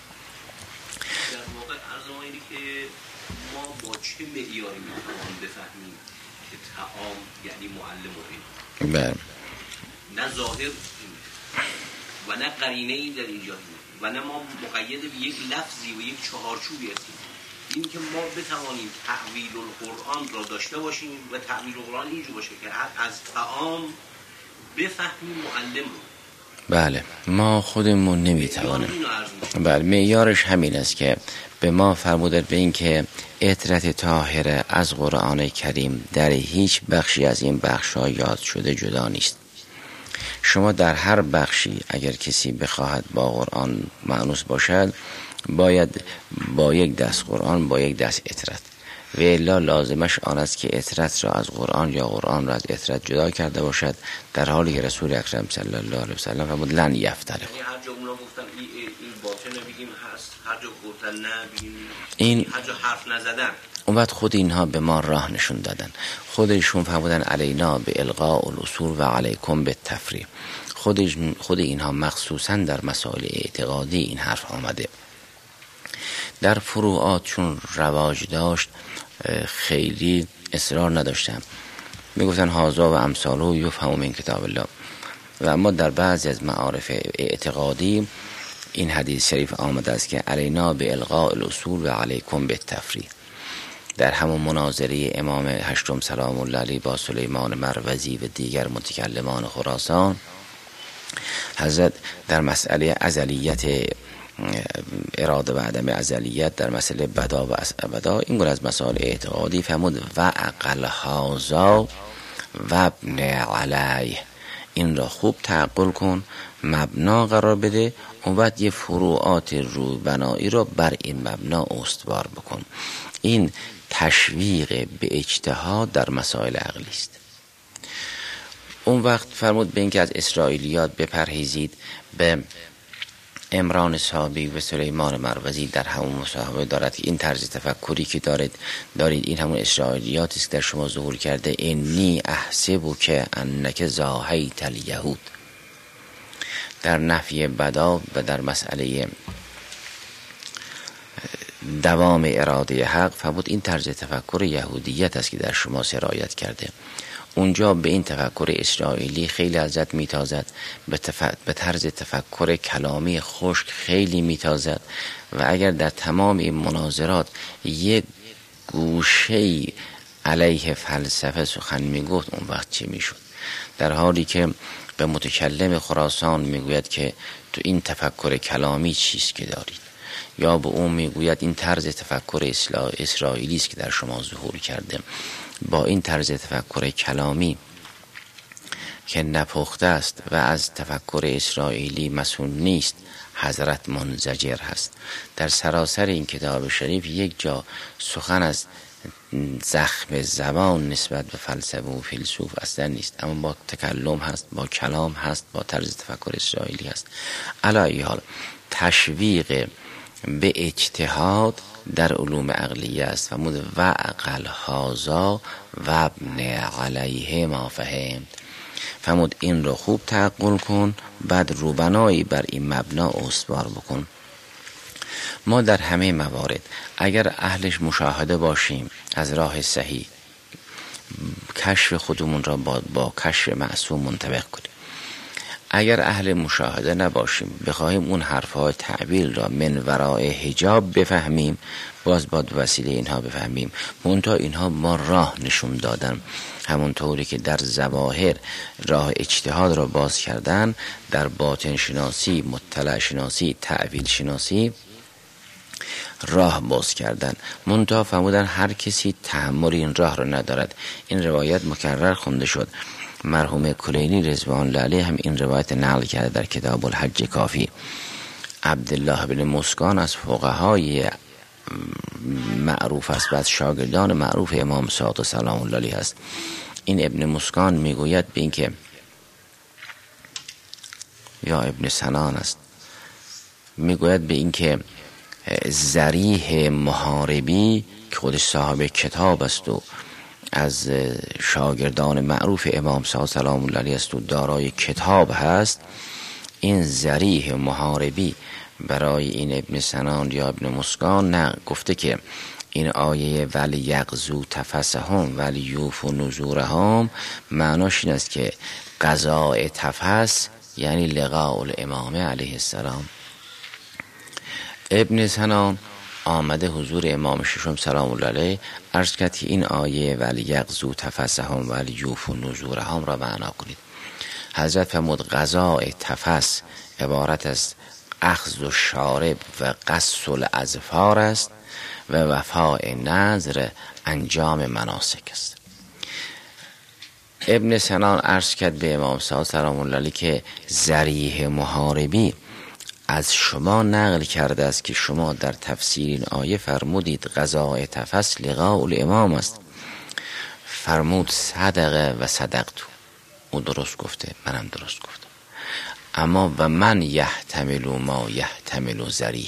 چه معیاری میتوان بفهمیم که طعام یعنی معلم و غیره؟ نه ظاهر و نه قرینه ای در اینجا و نه ما مقید به یک لفظی و یک چهارچوبی هستیم. این که ما بتوانیم تعویل القرآن را داشته باشیم و تعویل القرآن اینجور باشه که از طعام بفهمیم معلم رو. بله، ما خودمون نمیتوانیم. بله، معیارش همین است که به ما فرمودند به این که عترت طاهره از قرآن کریم در هیچ بخشی از این بخش‌ها یاد شده جدا نیست. شما در هر بخشی اگر کسی بخواهد با قرآن مانوس باشد، باید با یک دست قرآن با یک دست عترت، و الا لازمش آن است که عترت را از قرآن یا قرآن را از عترت جدا کرده باشد، در حالی که رسول اکرم صلی الله علیه و سلم فرمود لن یفترق. یعنی هر جا اونا گفتن این باطن بگیم هست، هر جا گفتن نه بگیم این هر جا حرف نزدن. اون وقت خود اینها به ما راه نشون دادن. خودشون فرمودن علینا به القاء الاصول و علیکم به تفریع. خود اینها مخصوصا در مسائل اعتقادی این حرف آمده. در فروعات چون رواج داشت خیلی اصرار نداشتم، میگفتن هازا و امثالو یفهم من کتاب الله. و اما در بعضی از معارف اعتقادی این حدیث شریف آمده است که علینا به القاء الاصول و علیکم به تفریع. در همون مناظره امام هشتم سلام الله علیه با سلیمان مروزی و دیگر متکلمان خراسان، حضرت در مسئله ازلیت اراده و عدم ازلیت، در مسئله بدا و ابدا، این گونه از مسائل اعتقادی فرمود و عقل هازا و ابن علیه، این را خوب تعقل کن، مبنا قرار بده، اون وقت یه فروعات روبنایی را بر این مبنا استوار بکن. این تشویق به اجتهاد در مسائل عقلی است. اون وقت فرمود به اینکه از اسرائیلیات بپرهیزید، به عمران صابی و سلیمان مروزی در همون مصاحبه دارد که این طرز تفکری که دارید این همون اسرائیلیاتی است که در شما ظهور کرده. انی احسبو که انک زاهیت الیهود، در نفی بدا و در مسئله دوام اراده حق فرمود این طرز تفکر یهودیت است که در شما سرایت کرده. اونجا به این تفکر اسرائیلی خیلی ازت میتازد، به طرز تفکر کلامی خشک خیلی میتازد و اگر در تمام این مناظرات یک گوشه علیه فلسفه سخن میگفت، اون وقت چی میشد؟ در حالی که به متکلم خراسان میگوید که تو این تفکر کلامی چیست که دارید، یا به اون میگوید این طرز تفکر اسرائیلی است که در شما ظهور کرده. با این طرز تفکر کلامی که نپخته است و از تفکر اسرائیلی مسئول نیست، حضرت منزجر هست. در سراسر این کتاب شریف یک جا سخن از زخم زبان نسبت به فلسفه و فیلسوف اصلا نیست، اما با تکلم هست، با کلام هست، با طرز تفکر اسرائیلی هست. علی حال تشویق به اجتهاد در علوم عقلیه است. فرمود و عقل هازا و ابن علیه ما فهمت. فرمود این رو خوب تعقل کن، بعد روبنایی بر این مبنا استوار بکن. ما در همه موارد اگر اهلش مشاهده باشیم، از راه صحیح کشف خودمون را با کشف معصوم منطبق کنیم. اگر اهل مشاهده نباشیم، بخواهیم اون حرفهای تعبیل را من ورای حجاب بفهمیم، باز باید وسیله اینها بفهمیم. منتها اینها ما راه نشون دادن، همونطوری که در ظواهر راه اجتهاد را باز کردن، در باطن شناسی، مطلع شناسی، تعبیل شناسی راه باز کردن. منتها فرمودن هر کسی تحمل این راه را ندارد. این روایت مکرر خونده شد. مرحوم کلینی رضوان الله علیه هم این روایت نقل کرده در کتاب الحج کافی. عبدالله بن مسکان از فقهای معروف است و از شاگردان معروف امام صادق سلام الله علیه است. این ابن مسکان میگوید به این که، یا ابن سنان است، میگوید به این که ذریح محاربی که خودش صاحب کتاب است و از شاگردان معروف امام صادق سلام الله علیه است و دارای کتاب هست، این ذریح محاربی برای این ابن سنان یا ابن مسکان نه گفته که این آیه ولی یغزو تفسهم ولی یوفو نذورهم معناش این است که قضاء تفس یعنی لقاء الامام علیه السلام. ابن سنان آمده حضور امام ششم سلام الله علیه عرض کرد که این آیه ولی یغزو تفسهم ولی یوفو نذورهم را معنا کنید. حضرت فرمود قضاء تفس عبارت از اخذ و شارب و قص الاظفار است و وفاء نذر انجام مناسک است. ابن سنان عرض کرد به امام صادق سلام الله علیه که ذریح محاربی از شما نقل کرده است که شما در تفسیر این آیه فرمودید قضاء تفس لقاء الامام است. فرمود صدقه و صدقتو، او درست گفته، منم درست گفتم، اما و من یحتمل ما یحتمل ذریح.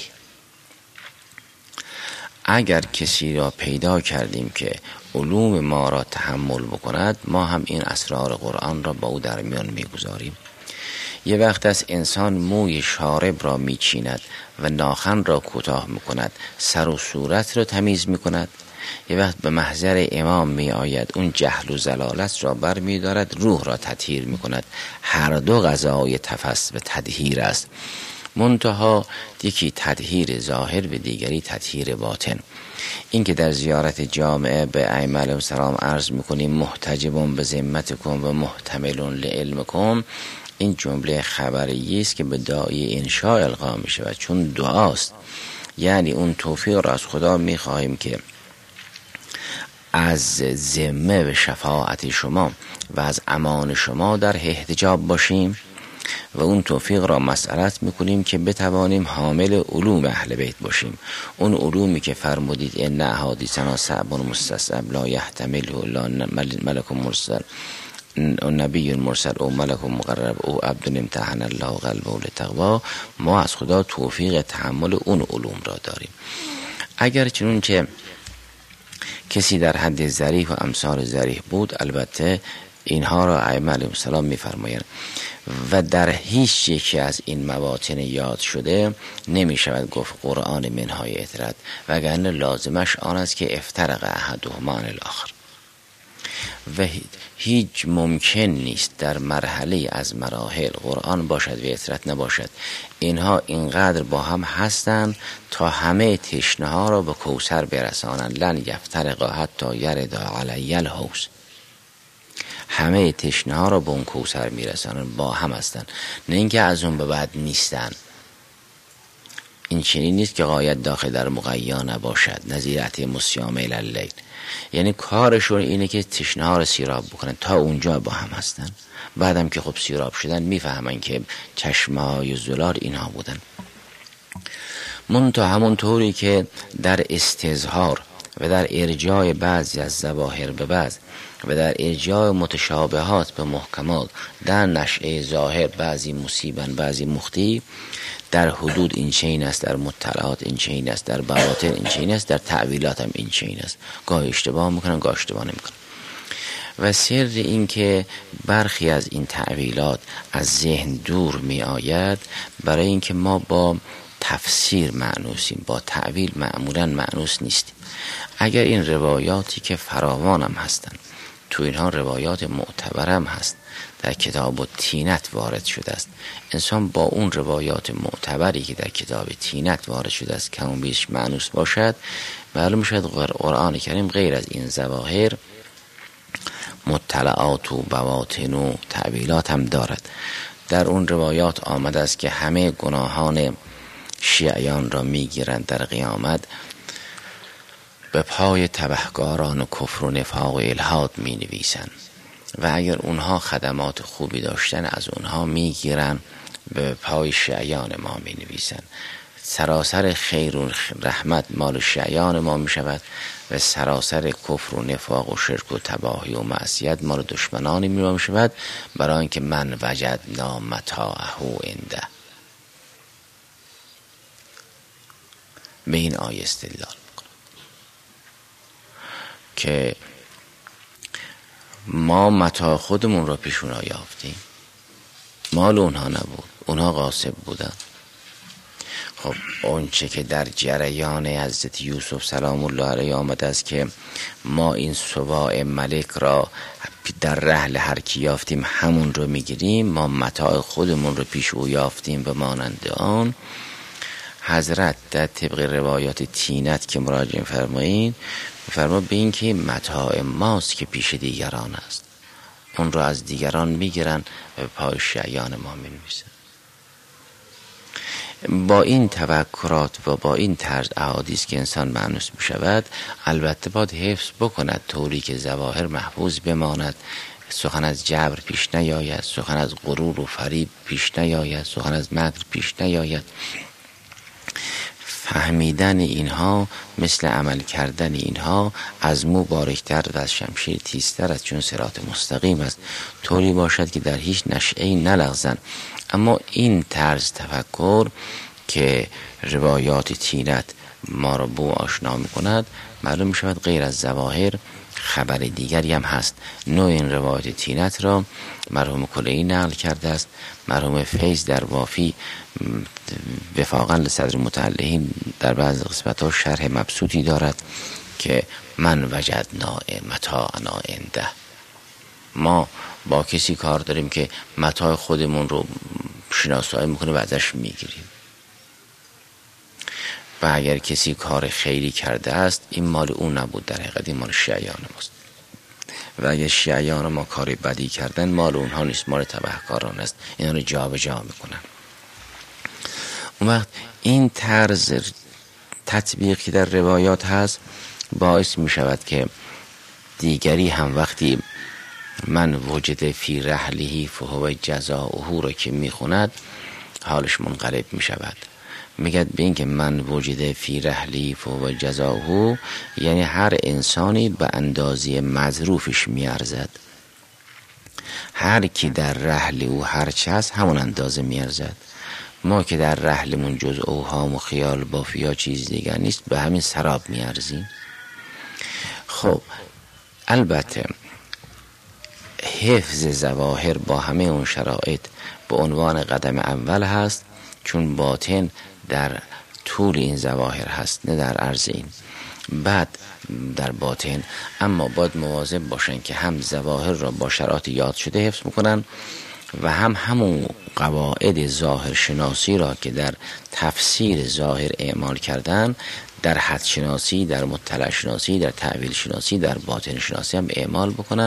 اگر کسی را پیدا کردیم که علوم ما را تحمل بکند، ما هم این اسرار قرآن را با او در میان میگذاریم. یه وقت از انسان موی شارب را میچیند و ناخن را کوتاه میکند، سر و صورت را تمیز میکند. یه وقت به محضر امام می آید، اون جهل و زلالت را بر می دارد، روح را تطهیر می کند. هر دو غذای تفس و تطهیر است، منتها یکی تطهیر ظاهر و دیگری تطهیر باطن. این که در زیارت جامعه به ائمه علیهم السلام عرض میکنیم محتجبون به ذمتکم و محتملون لعلمکم، این جمله خبریه است که به داعی انشاء القا می شود، چون دعاست. یعنی اون توفیق را از خدا می خواهیم که از ذمه به شفاعت شما و از امان شما در احتجاب باشیم و اون توفیق را مسئلت میکنیم که بتوانیم حامل علوم اهل بیت باشیم. اون علومی که فرمودید ان احادیثنا صعب مستصعب لا یحتمله الا ملک مرسل نبی مرسل او ملک مقرب او عبد امتحن الله قلبه للتقوا، ما از خدا توفیق تحمل اون علوم را داریم. اگر چنون که کسی در حد ظریف و امثال ظریف بود، البته اینها را ائمه علیهم السلام می‌فرمایند و در هیچ یکی از این مواطن یاد شده نمی شود گفت قرآن منهای اطرد، وگرنه لازمش آن است که افترق احدهما عن الاخر و هیچ ممکن نیست در مرحله از مراحل قرآن باشد و اطرد نباشد. اینها اینقدر با هم هستند تا همه تشنه ها را به کوثر برسانند. لن یفترقا حتی یرد علی الحوض، همه تشنه ها را به اون کوثر میرسانن، با هم هستن، نه اینکه از اون به بعد نیستن. این چنین نیست که غایت داخل در مقیا نباشد، نظیرت مسیام الیل، یعنی کارشون اینه که تشنه ها را سیراب بکنن، تا اونجا با هم هستن. بعدم که خب سیراب شدن میفهمن که چشمه های زلال اینها بودن. منتها همون طوری که در استظهار و در ارجاع بعضی از ظواهر به بعض و در ارجاع متشابهات به محکمات، در نشأه ظاهر بعضی مصیبن بعضی مخطی، در حدود این چین است، در مطلعات این چین است، در بواطن این چین است، در تعویلات هم این چین است. گاه اشتباه میکنن گاه اشتباه نمیکنن. و سر این که برخی از این تعویلات از ذهن دور می آید برای اینکه ما با تفسیر معنوسیم، با تعویل معمولا معنوس نیستیم. اگر این روایاتی که فراوان هم هستند، تو اینها روایات معتبر هم هست، در کتاب التینت وارد شده است، انسان با اون روایات معتبری که در کتاب تینت وارد شده است کم و بیش معنوس باشد، معلوم شد قرآن کریم غیر از این ظواهر مطلعات و بواطن و تعویلات هم دارد. در اون روایات آمده است که همه گناهان شیعیان را میگیرند در قیامت به پای تبهکاران و کفر و نفاق و الحاد می نویسن و اگر اونها خدمات خوبی داشتن از اونها میگیرن به پای شیعیان ما می نویسن. سراسر خیر و رحمت مال شیعیان ما می شود و سراسر کفر و نفاق و شرک و تباهی و معصیت مال دشمنانی می شود، برای اینکه من وجدنا متاعه عنده. به این آیه استدلال که ما متاع خودمون را پیش اونها یافتیم، مال اونها نبود، اونها غاصب بودن. خب اون چه که در جریان حضرت یوسف سلام الله علیه آمده است که ما این سواع ملک را در رحل هر کی یافتیم همون رو میگیریم، ما متاع خودمون رو پیش او یافتیم به مانند آن. حضرت در طبق روایات تینت که مراجعه فرمایین فرما به این که متاع ماست که پیش دیگران است، اون رو از دیگران میگیرن و پای شیعیان ما مینویسن. با این تفکرات و با این طرز احادیث که انسان معنوس میشود، البته باید حفظ بکند طوری که ظواهر محفوظ بماند، سخن از جبر پیش نیاید، سخن از غرور و فریب پیش نیاید، سخن از مکر پیش نیاید. فهمیدن اینها مثل عمل کردن اینها از مو باریک‌تر و از شمشیر تیزتر است، چون صراط مستقیم است، طوری باشد که در هیچ نشأه‌ای نلغزند. اما این طرز تفکر که روایات تینت ما را بو آشنا می‌کند، معلوم می‌شود غیر از ظواهر خبر دیگری هم هست. نوع این روایات تینت را مرحوم کلینی نقل کرده است. مرحوم فیض در وافی وفاقا لصدر متعلقین در بعض قسمت‌ها شرح مبسوطی دارد که من وجدنا متاعنا عنده. ما با کسی کار داریم که متاع خودمون رو شناسایی میکنه و ازش میگیریم، و اگر کسی کار خیری کرده است این مال اون نبود، در حقیقت این مال شیعیان ماست. و اگه شیعیان ما کاری بدی کردن مال اونها نیست، مال تبهکاران است، اینا رو جا به جا میکنن. اون وقت این طرز تطبیقی در روایات هست باعث می شود که دیگری هم وقتی من وجد فی رحله فهو جزاؤه رو که می خوند حالش منقلب می شود. میگه به این که من وجد فی رحله فهو جزاؤه یعنی هر انسانی به اندازه مظروفش می ارزد. هر کی در رحل او هرچه هست همون اندازه می ارزد. ما که در رحلمون جز اوهام و خیال بافی یا چیز دیگر نیست به همین سراب می ارزیم. خب البته حفظ ظواهر با همه اون شرایط به عنوان قدم اول هست، چون باطن در طول این ظواهر هست نه در عرض این. بعد در باطن اما باید مواظب باشن که هم ظواهر را با شرایط یاد شده حفظ میکنن و هم همون قواعد ظاهر شناسی را که در تفسیر ظاهر اعمال کردن در حد شناسی، در مطلع شناسی، در تعویل شناسی، در باطن شناسی هم اعمال بکنن،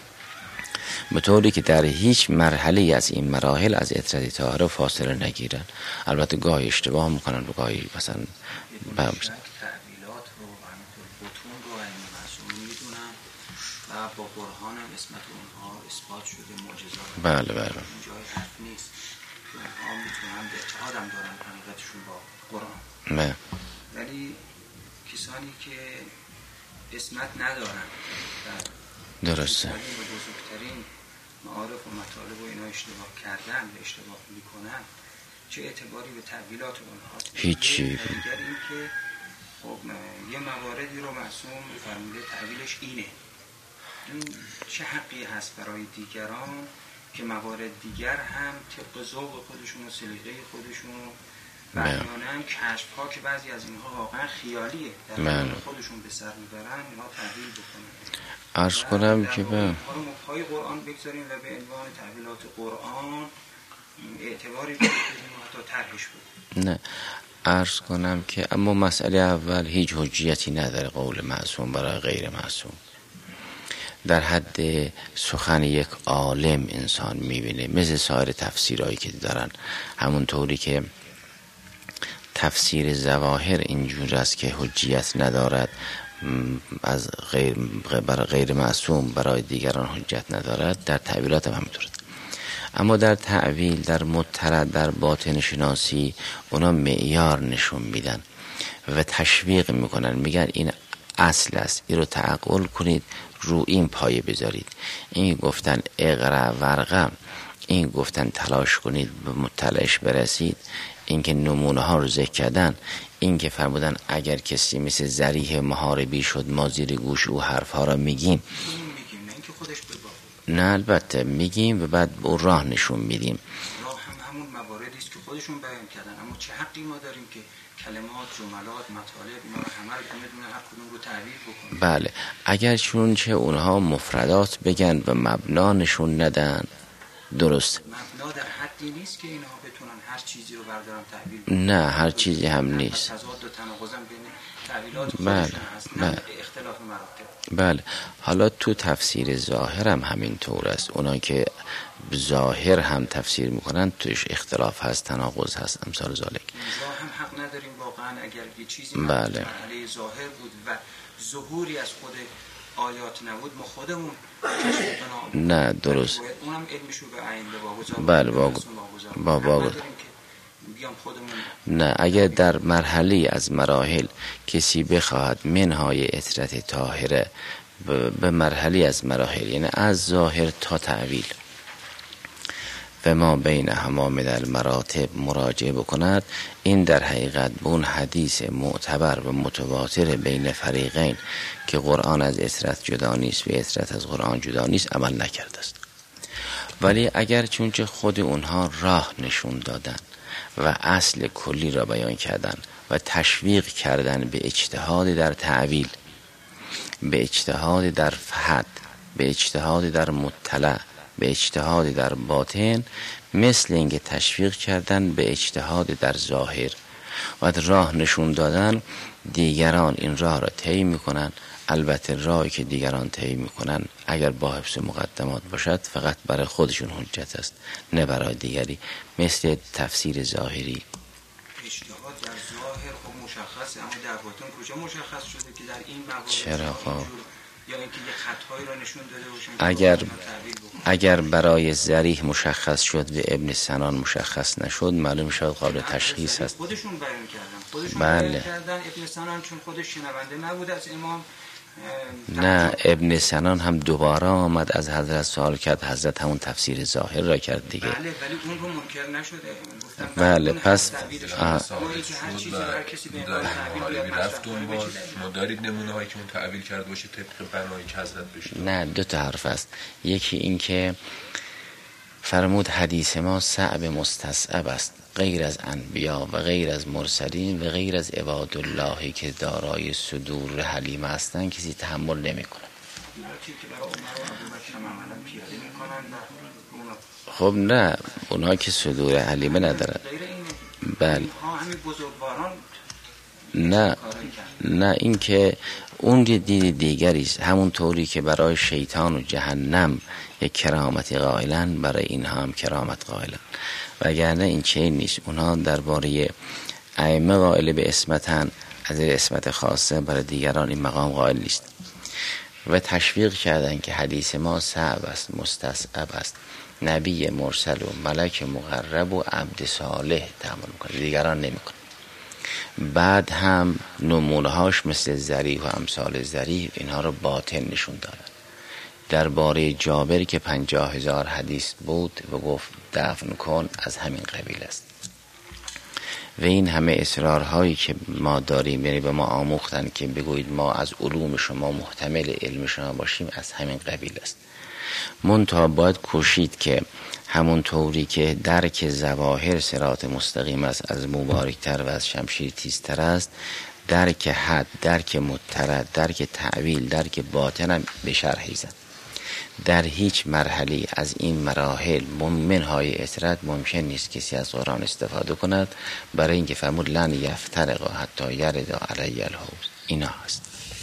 به طوری که در هیچ مرحله از این مراحل از اطرد طاهره فاصله نگیرن. البته گاهی اشتباه میکنن و گاهی مثلا تعویلات رو و همینطور بطون رو علم معصوم میدونن و با برهان اسمت اونها اثبات شده معجزات. بله اینجای حرف نیست که اونها میتونن به اتحادم دارن حقیقتشون با قرآن. بله. ولی کسانی که اسمت ندارن درسته و بزرگترین معارف و مطالب و اینا اشتباه کردن و اشتباه میکنن، چه اعتباری به تعویلات اونها؟ هیچی. دیگر این که خب یه مواردی رو معصوم فرموده تعویلش اینه، این چه حقی هست برای دیگران که موارد دیگر هم طبق ذوق خودشون و سلیقه خودشون و احیانا کشف ها که بعضی از اینها واقعا خیالیه در خودشون به سر میبرن اینها تعویل بکنن. عرض کنم که به پای قرآن بگذاریم و به عنوان تعویلات قرآن اعتباری بدیم حتی طرحش بود. نه عرض کنم که اما مسئله اول هیچ حجیتی نداره قول معصوم برای غیر معصوم. در حد سخن یک عالم انسان میبینه، مثل سایر تفسیرهایی که دارن، همون طوری که تفسیر ظواهر اینجور است که حجیت ندارد از برای غیر معصوم برای دیگران حجت ندارد، در تعویلات هم همینطور. اما در تعویل، در مطلع، در باطن شناسی اونا معیار نشون میدن و تشویق میکنن، میگن این اصل است، این رو تعقل کنید، رو این پایه بذارید. این گفتن اقرا ورقه، این گفتن تلاش کنید به مطلعش برسید، این که نمونه ها رو ذکر کردن، این که فرمودن اگر کسی مثل ذریح محاربی شد ما زیر گوش او حرف ها را میگیم، نه اینکه خودش نه البته میگیم و بعد او راه نشون میدیم. راه هم همون مواردی است که خودشون بیان کردن، اما چه حقی ما داریم که کلمات، جملات، مطالب اینا رو همه رو بدون هر کدوم رو تعبیر بکنیم؟ بله اگر چون اونها مفردات بگن و مبنا نشون ندن، درست مبنا در حدی نیست که اینها بتونن هر چیزی رو بردارن تعبیر بکنن. نه هر چیزی هم نیست. تضاد و تناقض هم بین تعبیرات بله خودشون هست، نه اختلاف مراتب. بله حالا تو تفسیر ظاهر هم همین طور است. اونا که ظاهر هم تفسیر میکنن توش اختلاف هست، تناقض هست، امثال ذالک. اینجا هم حق نداریم واقعا اگر یه چیزی بله مرحله ظاهر بود و ظهوری از خود آیات نبود ما خودمون نه درست اونم علمشو به عین واگذار. بله واگذار. نه اگر در مرحله از مراحل کسی بخواهد منهای اطرت طاهره به مرحله از مراحل، یعنی از ظاهر تا تعویل و ما بین همام در مراتب مراجعه بکند، این در حقیقت به اون حدیث معتبر و متواتر بین فریقین که قرآن از اطرت جدا نیست و اطرت از قرآن جدا نیست عمل نکرده است. ولی اگر چونچه خود اونها راه نشون دادن و اصل کلی را بیان کردن و تشویق کردن به اجتهاد در تعویل، به اجتهاد در فحد، به اجتهاد در مطلع، به اجتهاد در باطن، مثل اینکه تشویق کردن به اجتهاد در ظاهر و راه نشون دادن، دیگران این راه را طی میکنن، البته راهی که دیگران طی میکنن اگر با حفظ مقدمات باشد فقط برای خودشون حجت است، نه برای دیگری. مثل تفسیر ظاهری. اجتهاد در ظاهر خب مشخصه، اما در باطن کجا مشخص شده که در این موارد چرا خب یا اینکه یه خطایی را نشون داده باشن اگر برای ذریح مشخص شد و ابن سنان مشخص نشد معلوم شد قابل تشخیص هست. خودشون بیان کردن، بله. بیان کردن. ابن سنان چون خودش شنونده نبود از امام، نه ابن سنان هم دوباره آمد از حضرت سوال کرد، حضرت همون تفسیر ظاهر را کرد دیگه. بله ولی اون رو منکر نشده. بله پس شما دارید نمونه هایی که اون تعبیر کرده باشه طبق بنایی که حضرت بشه؟ نه، دو تا حرف است. یکی این که فرمود حدیث ما صعب مستصعب است، غیر از انبیا و غیر از مرسلین و غیر از عباد اللهی که دارای صدور حلیمه هستن کسی تحمل نمیکنه. خب نه، اونا که صدور حلیمه ندارن. بله نه این که اون دید دیگری است، همون طوری که برای شیطان و جهنم یک کرامتی قائلن برای اینها هم کرامت قائلن، وگرنه این چه نیست. اونها درباره ائمه قائل به اسمتن، از اسمت خاصه برای دیگران این مقام قائل نیست و تشویق کردن که حدیث ما صعب است، مستصعب است، نبی مرسل و ملک مقرب و عبد صالح تحمل میکنه، دیگران نمیکنه. بعد هم نمونه‌هاش مثل ذریح و امثال ذریح اینها رو باطن نشون دادن. درباره جابر که 50,000 حدیث بود و گفت دفن کن، از همین قبیل است. و این همه اصرارهایی که ما داریم، یعنی به ما آموختن که بگویید ما از علوم شما محتمل علم شما باشیم، از همین قبیل است. منتها باید کوشید که همون طوری که درک ظواهر صراط مستقیم است، از مبارکتر و از شمشیر تیزتر است، درک حد، درک مطرد، درک تعویل، درک باطن هم به شرحی زد. در هیچ مرحله از این مراحل منهای اطرد ممکن نیست کسی از قرآن استفاده کند، برای اینکه فرمود لن یفترق حتی یرد علی الحوض. اینا هست.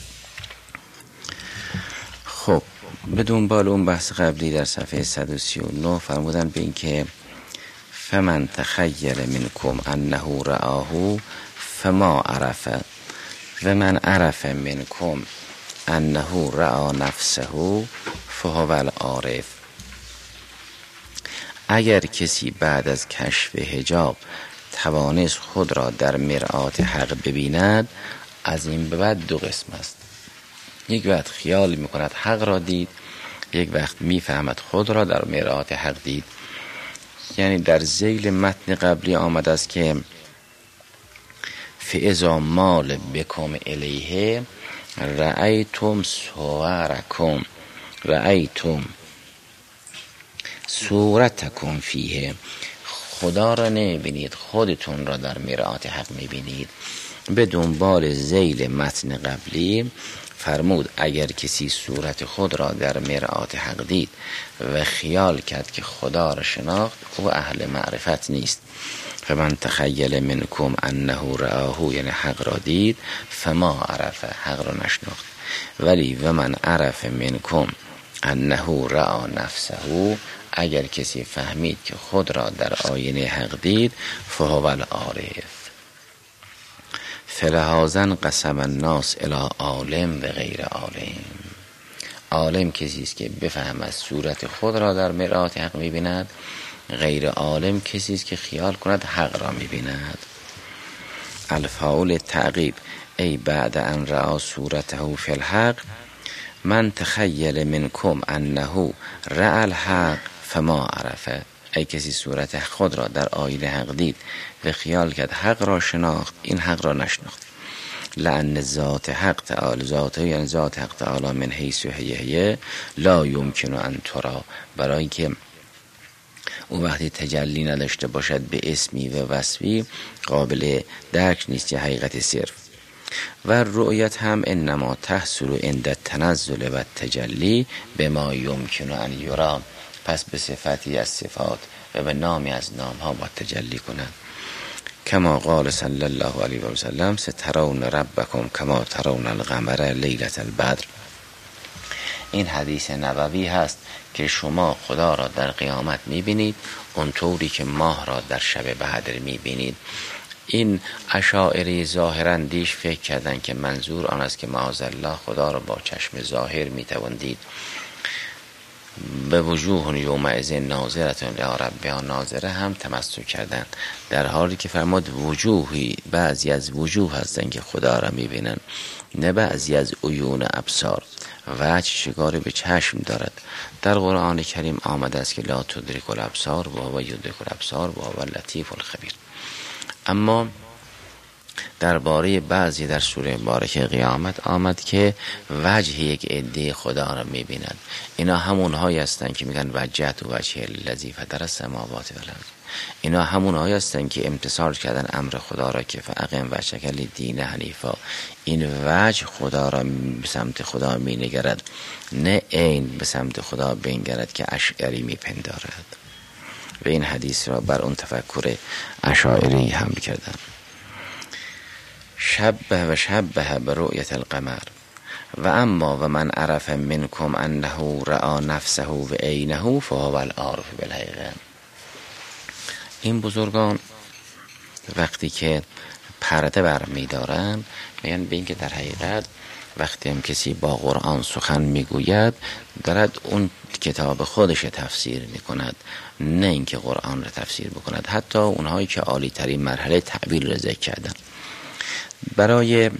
خب به دنبال اون بحث قبلی در صفحه 139 فرمودن به این که فمن تخیل منکم انه رآه فما عرف و من عرف منکم انه رأى نفسه فهو العارف. اگر کسی بعد از کشف حجاب توانست خود را در مرآت حق ببیند، از این به بعد دو قسم است. یک وقت خیال میکند حق را دید، یک وقت میفهمد خود را در مرآت حق دید. یعنی در ذیل متن قبلی آمده است که فاذا مال بکم الیه رأیتم صورکم رأیتم صورتکم فیه. خدا را نمیبینید، خودتون را در مرآت حق میبینید. به دنبال ذیل متن قبلی فرمود اگر کسی صورت خود را در مرآت حق دید و خیال کرد که خدا را شناخت، او اهل معرفت نیست. فمن تخیل منکم انه رآه، یعنی حق را دید، فما عرف، حق را نشناخت. ولی و من عرف منکم انه رأى نفسه، اگر کسی فهمید که خود را در آینه حق دید، فهو العارف. فلهذا قسم الناس الی عالم و غیر عالم. عالم کسی است که بفهمد صورت خود را در مرآت حق می‌بیند، غیر عالم کسی است که خیال کند حق را می‌بیند. الفاول تعقیب ای بعد ان رأى صورته فی الحق من تخیل منکم انه رأى الحق فما عرفه. ای کسی صورت خود را در آینه حق دید و خیال کرد حق را شناخت، این حق را نشناخت. لأن ذات حق تعالی، ذاته یعنی ذات حق تعالی من حیث هیه لا یمکن ان ترا، برای اینکه او وقتی تجلی نداشته باشد به اسمی و وصفی قابل درک نیست، یه حقیقت صرف. و رؤیت هم انما تحصل عند التنزل و تجلی به ما یمکن ان یرا، پس به صفتی از صفات و به نامی از نامها با تجلی کنند. کما قال صلی الله علیه و سلم سترون ربکم کما ترون القمر لیلة البدر. این حدیث نبوی هست که شما خدا را در قیامت میبینید اونطوری که ماه را در شب بدر میبینید. این اشاعره ظاهراندیش فکر کردن که منظور آن است که معاذالله خدا را با چشم ظاهر میتوان دید. به وجوه یومئذ ناظرة الی ربها ناظره هم تمسک کردن، در حالی که فرمود وجوهی، بعضی از وجوه هستن که خدا را میبینن، نه بعضی از عیون ابصار. وجه شگار به چشم دارد. در قرآن کریم آمده است که لا تدرک الابصار و هو یدرک الابصار و هو اللطیف الخبیر. اما درباره بعضی در سوره مبارکه قیامت آمد که وجه یک عده خدا را میبینند. اینا همونهایی هستند که میگن وجهت و وجه الذی فطر السماوات والارض. اینا همونهایی هستند که امتثال کردن امر خدا را که فاقم وجهک للدین حنیفا. این وجه خدا را به سمت خدا مینگرد، نه عین به سمت خدا بنگرد که اشعری میپندارد. و این حدیث را بر اون تفکر اشاعری هم کردن. شبه و شبه برؤیت القمر و اما و من عرف منکم انه رأى نفسه و عینه فهو العارف بالحقیقه. این بزرگان وقتی که پرده برمی دارن میگن به این که در حقیقت وقتی هم کسی با قرآن سخن میگوید دارد اون کتاب خودش تفسیر میکند، نه اینکه قرآن را تفسیر بکند. حتی اونهایی که عالی ترین مرحله تعبیر را ذکر کردن. برای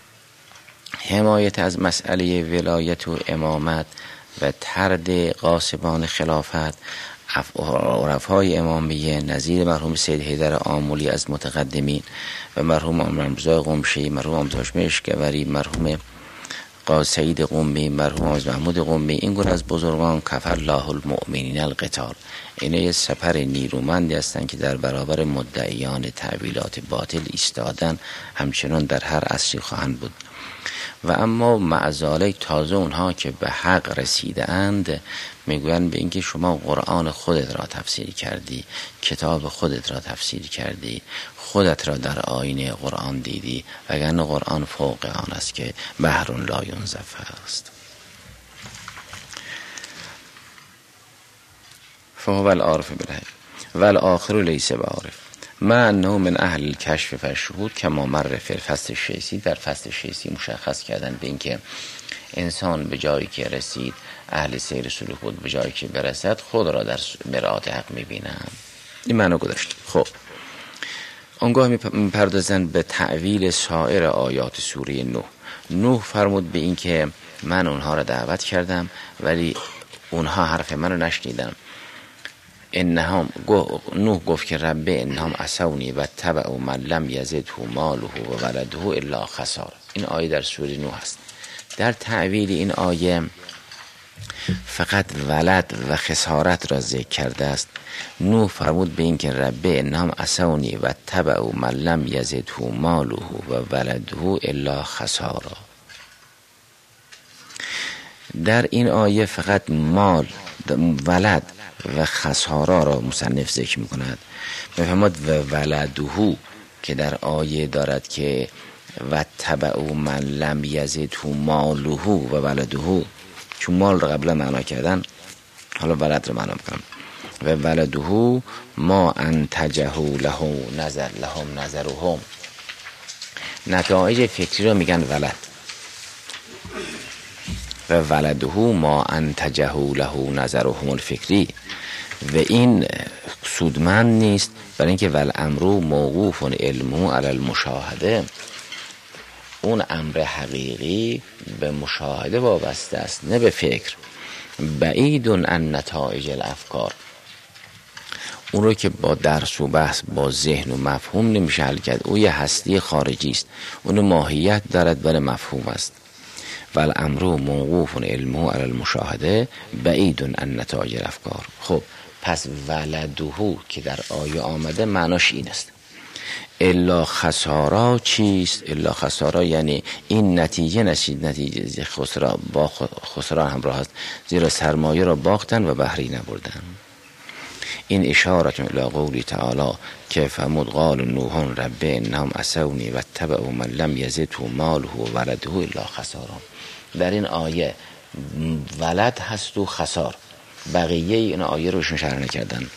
حمایت از مسئله ولایت و امامت و طرد غاصبان خلافت، عرفای امامیه نظیر مرحوم سید حیدر آمولی از متقدمین و مرحوم امرمرزا قمشی، مرحوم امتاش مشکوری، مرحوم قاضی سعید قمی، مرحوم آقای محمود قمی، این گونه از بزرگان کفر الله المؤمنین القتال، اینا یه سپر نیرومندی هستند که در برابر مدعیان تعویلات باطل ایستادن، همچنان در هر عصری خواهند بود. و اما معذالک تازه اونها که به حق رسیده اند میگویند به اینکه شما قرآن خودت را تفسیر کردی، کتاب خودت را تفسیر کردی، خودت را در آینه قرآن دیدی، وگرنه قرآن فوق آن است که بحر لا ینزف است. فهو العارف بالحق والآخر لیس بعارف ما انه من اهل الکشف فالشهود کما مر فی الفصل الشیسی. در فصل شیسی مشخص کردن به اینکه انسان به جایی که رسید، اهل سیر سلوک بود، به جایی که برسد خود را در مرآت حق میبینم. این معنی گذاشت. خب آنگاه میپردازن به تعویل سایر آیات سوره نوح فرمود به این که من اونها را دعوت کردم ولی اونها حرف من رو نشنیدن. نوح گفت که رب انهم عصونی و تبعوا من لم یزده ماله و ولده الا خسار. این آیه در سوره نوح است. در تعویل این آیه فقط ولد و خسارت را ذکر کرده است. نوح فرمود به این که رب انهم عصونی و تبعوا من لم یزده ماله و ولده الا خسارا. در این آیه فقط مال، ولد و خسارا را مصنف ذکر می‌کند. بفرماد و ولده که در آیه دارد که و تبعوا من لم یزده ماله و ولده، چون مال را قبلا معنا کردن حالا ولد را معنا می‌کنم. و ولده ما انتجه لهم نظرهم، نتایج فکری را میگن ولد. و ولده ما انتجه له نظرهم الفکری، و این سودمند نیست برای اینکه والامر موقوف علمه علی المشاهده. اون امر حقیقی به مشاهده وابسته است نه به فکر. بعید عن نتایج الافکار، اون رو که با درس و بحث با ذهن و مفهوم نمیشه حل کرد. او یه هستی خارجی است، اون ماهیت دارد ولی مفهوم است. والامر موقوف علمه علی المشاهده بعید عن نتایج الافکار. خب پس ولده که در آیه آمده معناش این است. الا خسارا چیست؟ الا خسارا یعنی این نتیجه نشید، نتیجه خسران با خسران همراه است، زیرا سرمایه را باختن و بهره نبردن. این اشارت الی قولی تعالی که فمود قال نوح رب انهم عصونی و اتبعوا من لم یزده ماله و ولده الا خسارا. در این آیه ولد هست و خسار، بقیه این آیه روشون شرح نکردن.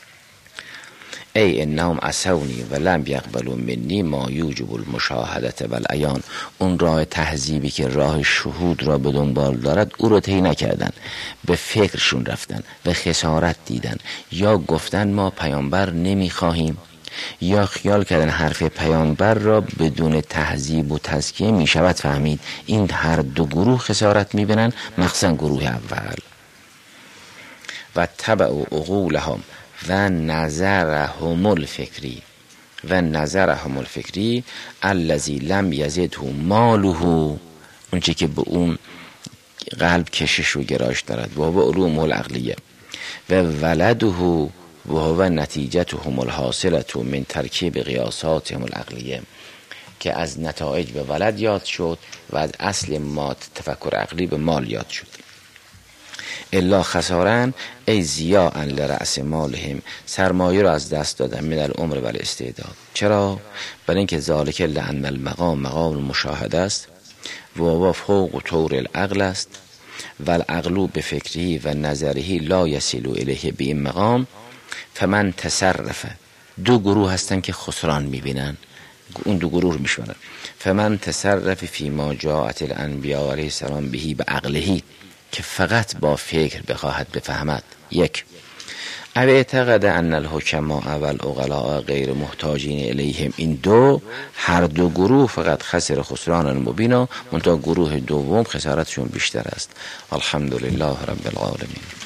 ای انهم عصونی و لم یقبلوا منی ما یوجب المشاهدت و العیان. اون راه تهذیبی که راه شهود را به دنبال دارد او رو طی نکردن، به فکرشون رفتن و خسارت دیدن، یا گفتن ما پیامبر نمیخواهیم، یا خیال کردن حرف پیامبر را بدون تهذیب و تزکیه میشود فهمید. این هر دو گروه خسارت میبینن، مخصوصا گروه اول. و تبع عقولهم و نظرهم الفکری الذی لم یزده ماله، اون چی که به اون قلب کشش و گرایش دارد، و هو علوم العقلیه، و ولده و هو نتیجتهم الحاصله من ترکیب قیاساتهم العقلیه، که از نتایج به ولد یاد شد و از اصل مات تفکر عقلی به مال یاد شد. الا خسارن ای ضیاء لرأس مالهم، سرمایه رو از دست دادن، من العمر و الاستعداد. چرا؟ برای اینکه ذالک لأن المقام مقام المشاهده است و هو فوق طور العقل است و العقل بفکری و نظری لا یصل الیه به این مقام. فمن تصرف، دو گروه هستن که خسران میبینن، اون دو گروه میشونن. فمن تصرف فی ما جاءت الانبیاء علیه السلام بهی به عقلهی، که فقط با فکر بخواهد بفهمد. یک، او اعتقد ان الحکما و العقلاء غیر محتاجین الیهم. این دو، هر دو گروه فقط خسر خسران مبینا، منتها گروه دوم خسارتشون بیشتر است. الحمدلله رب العالمین.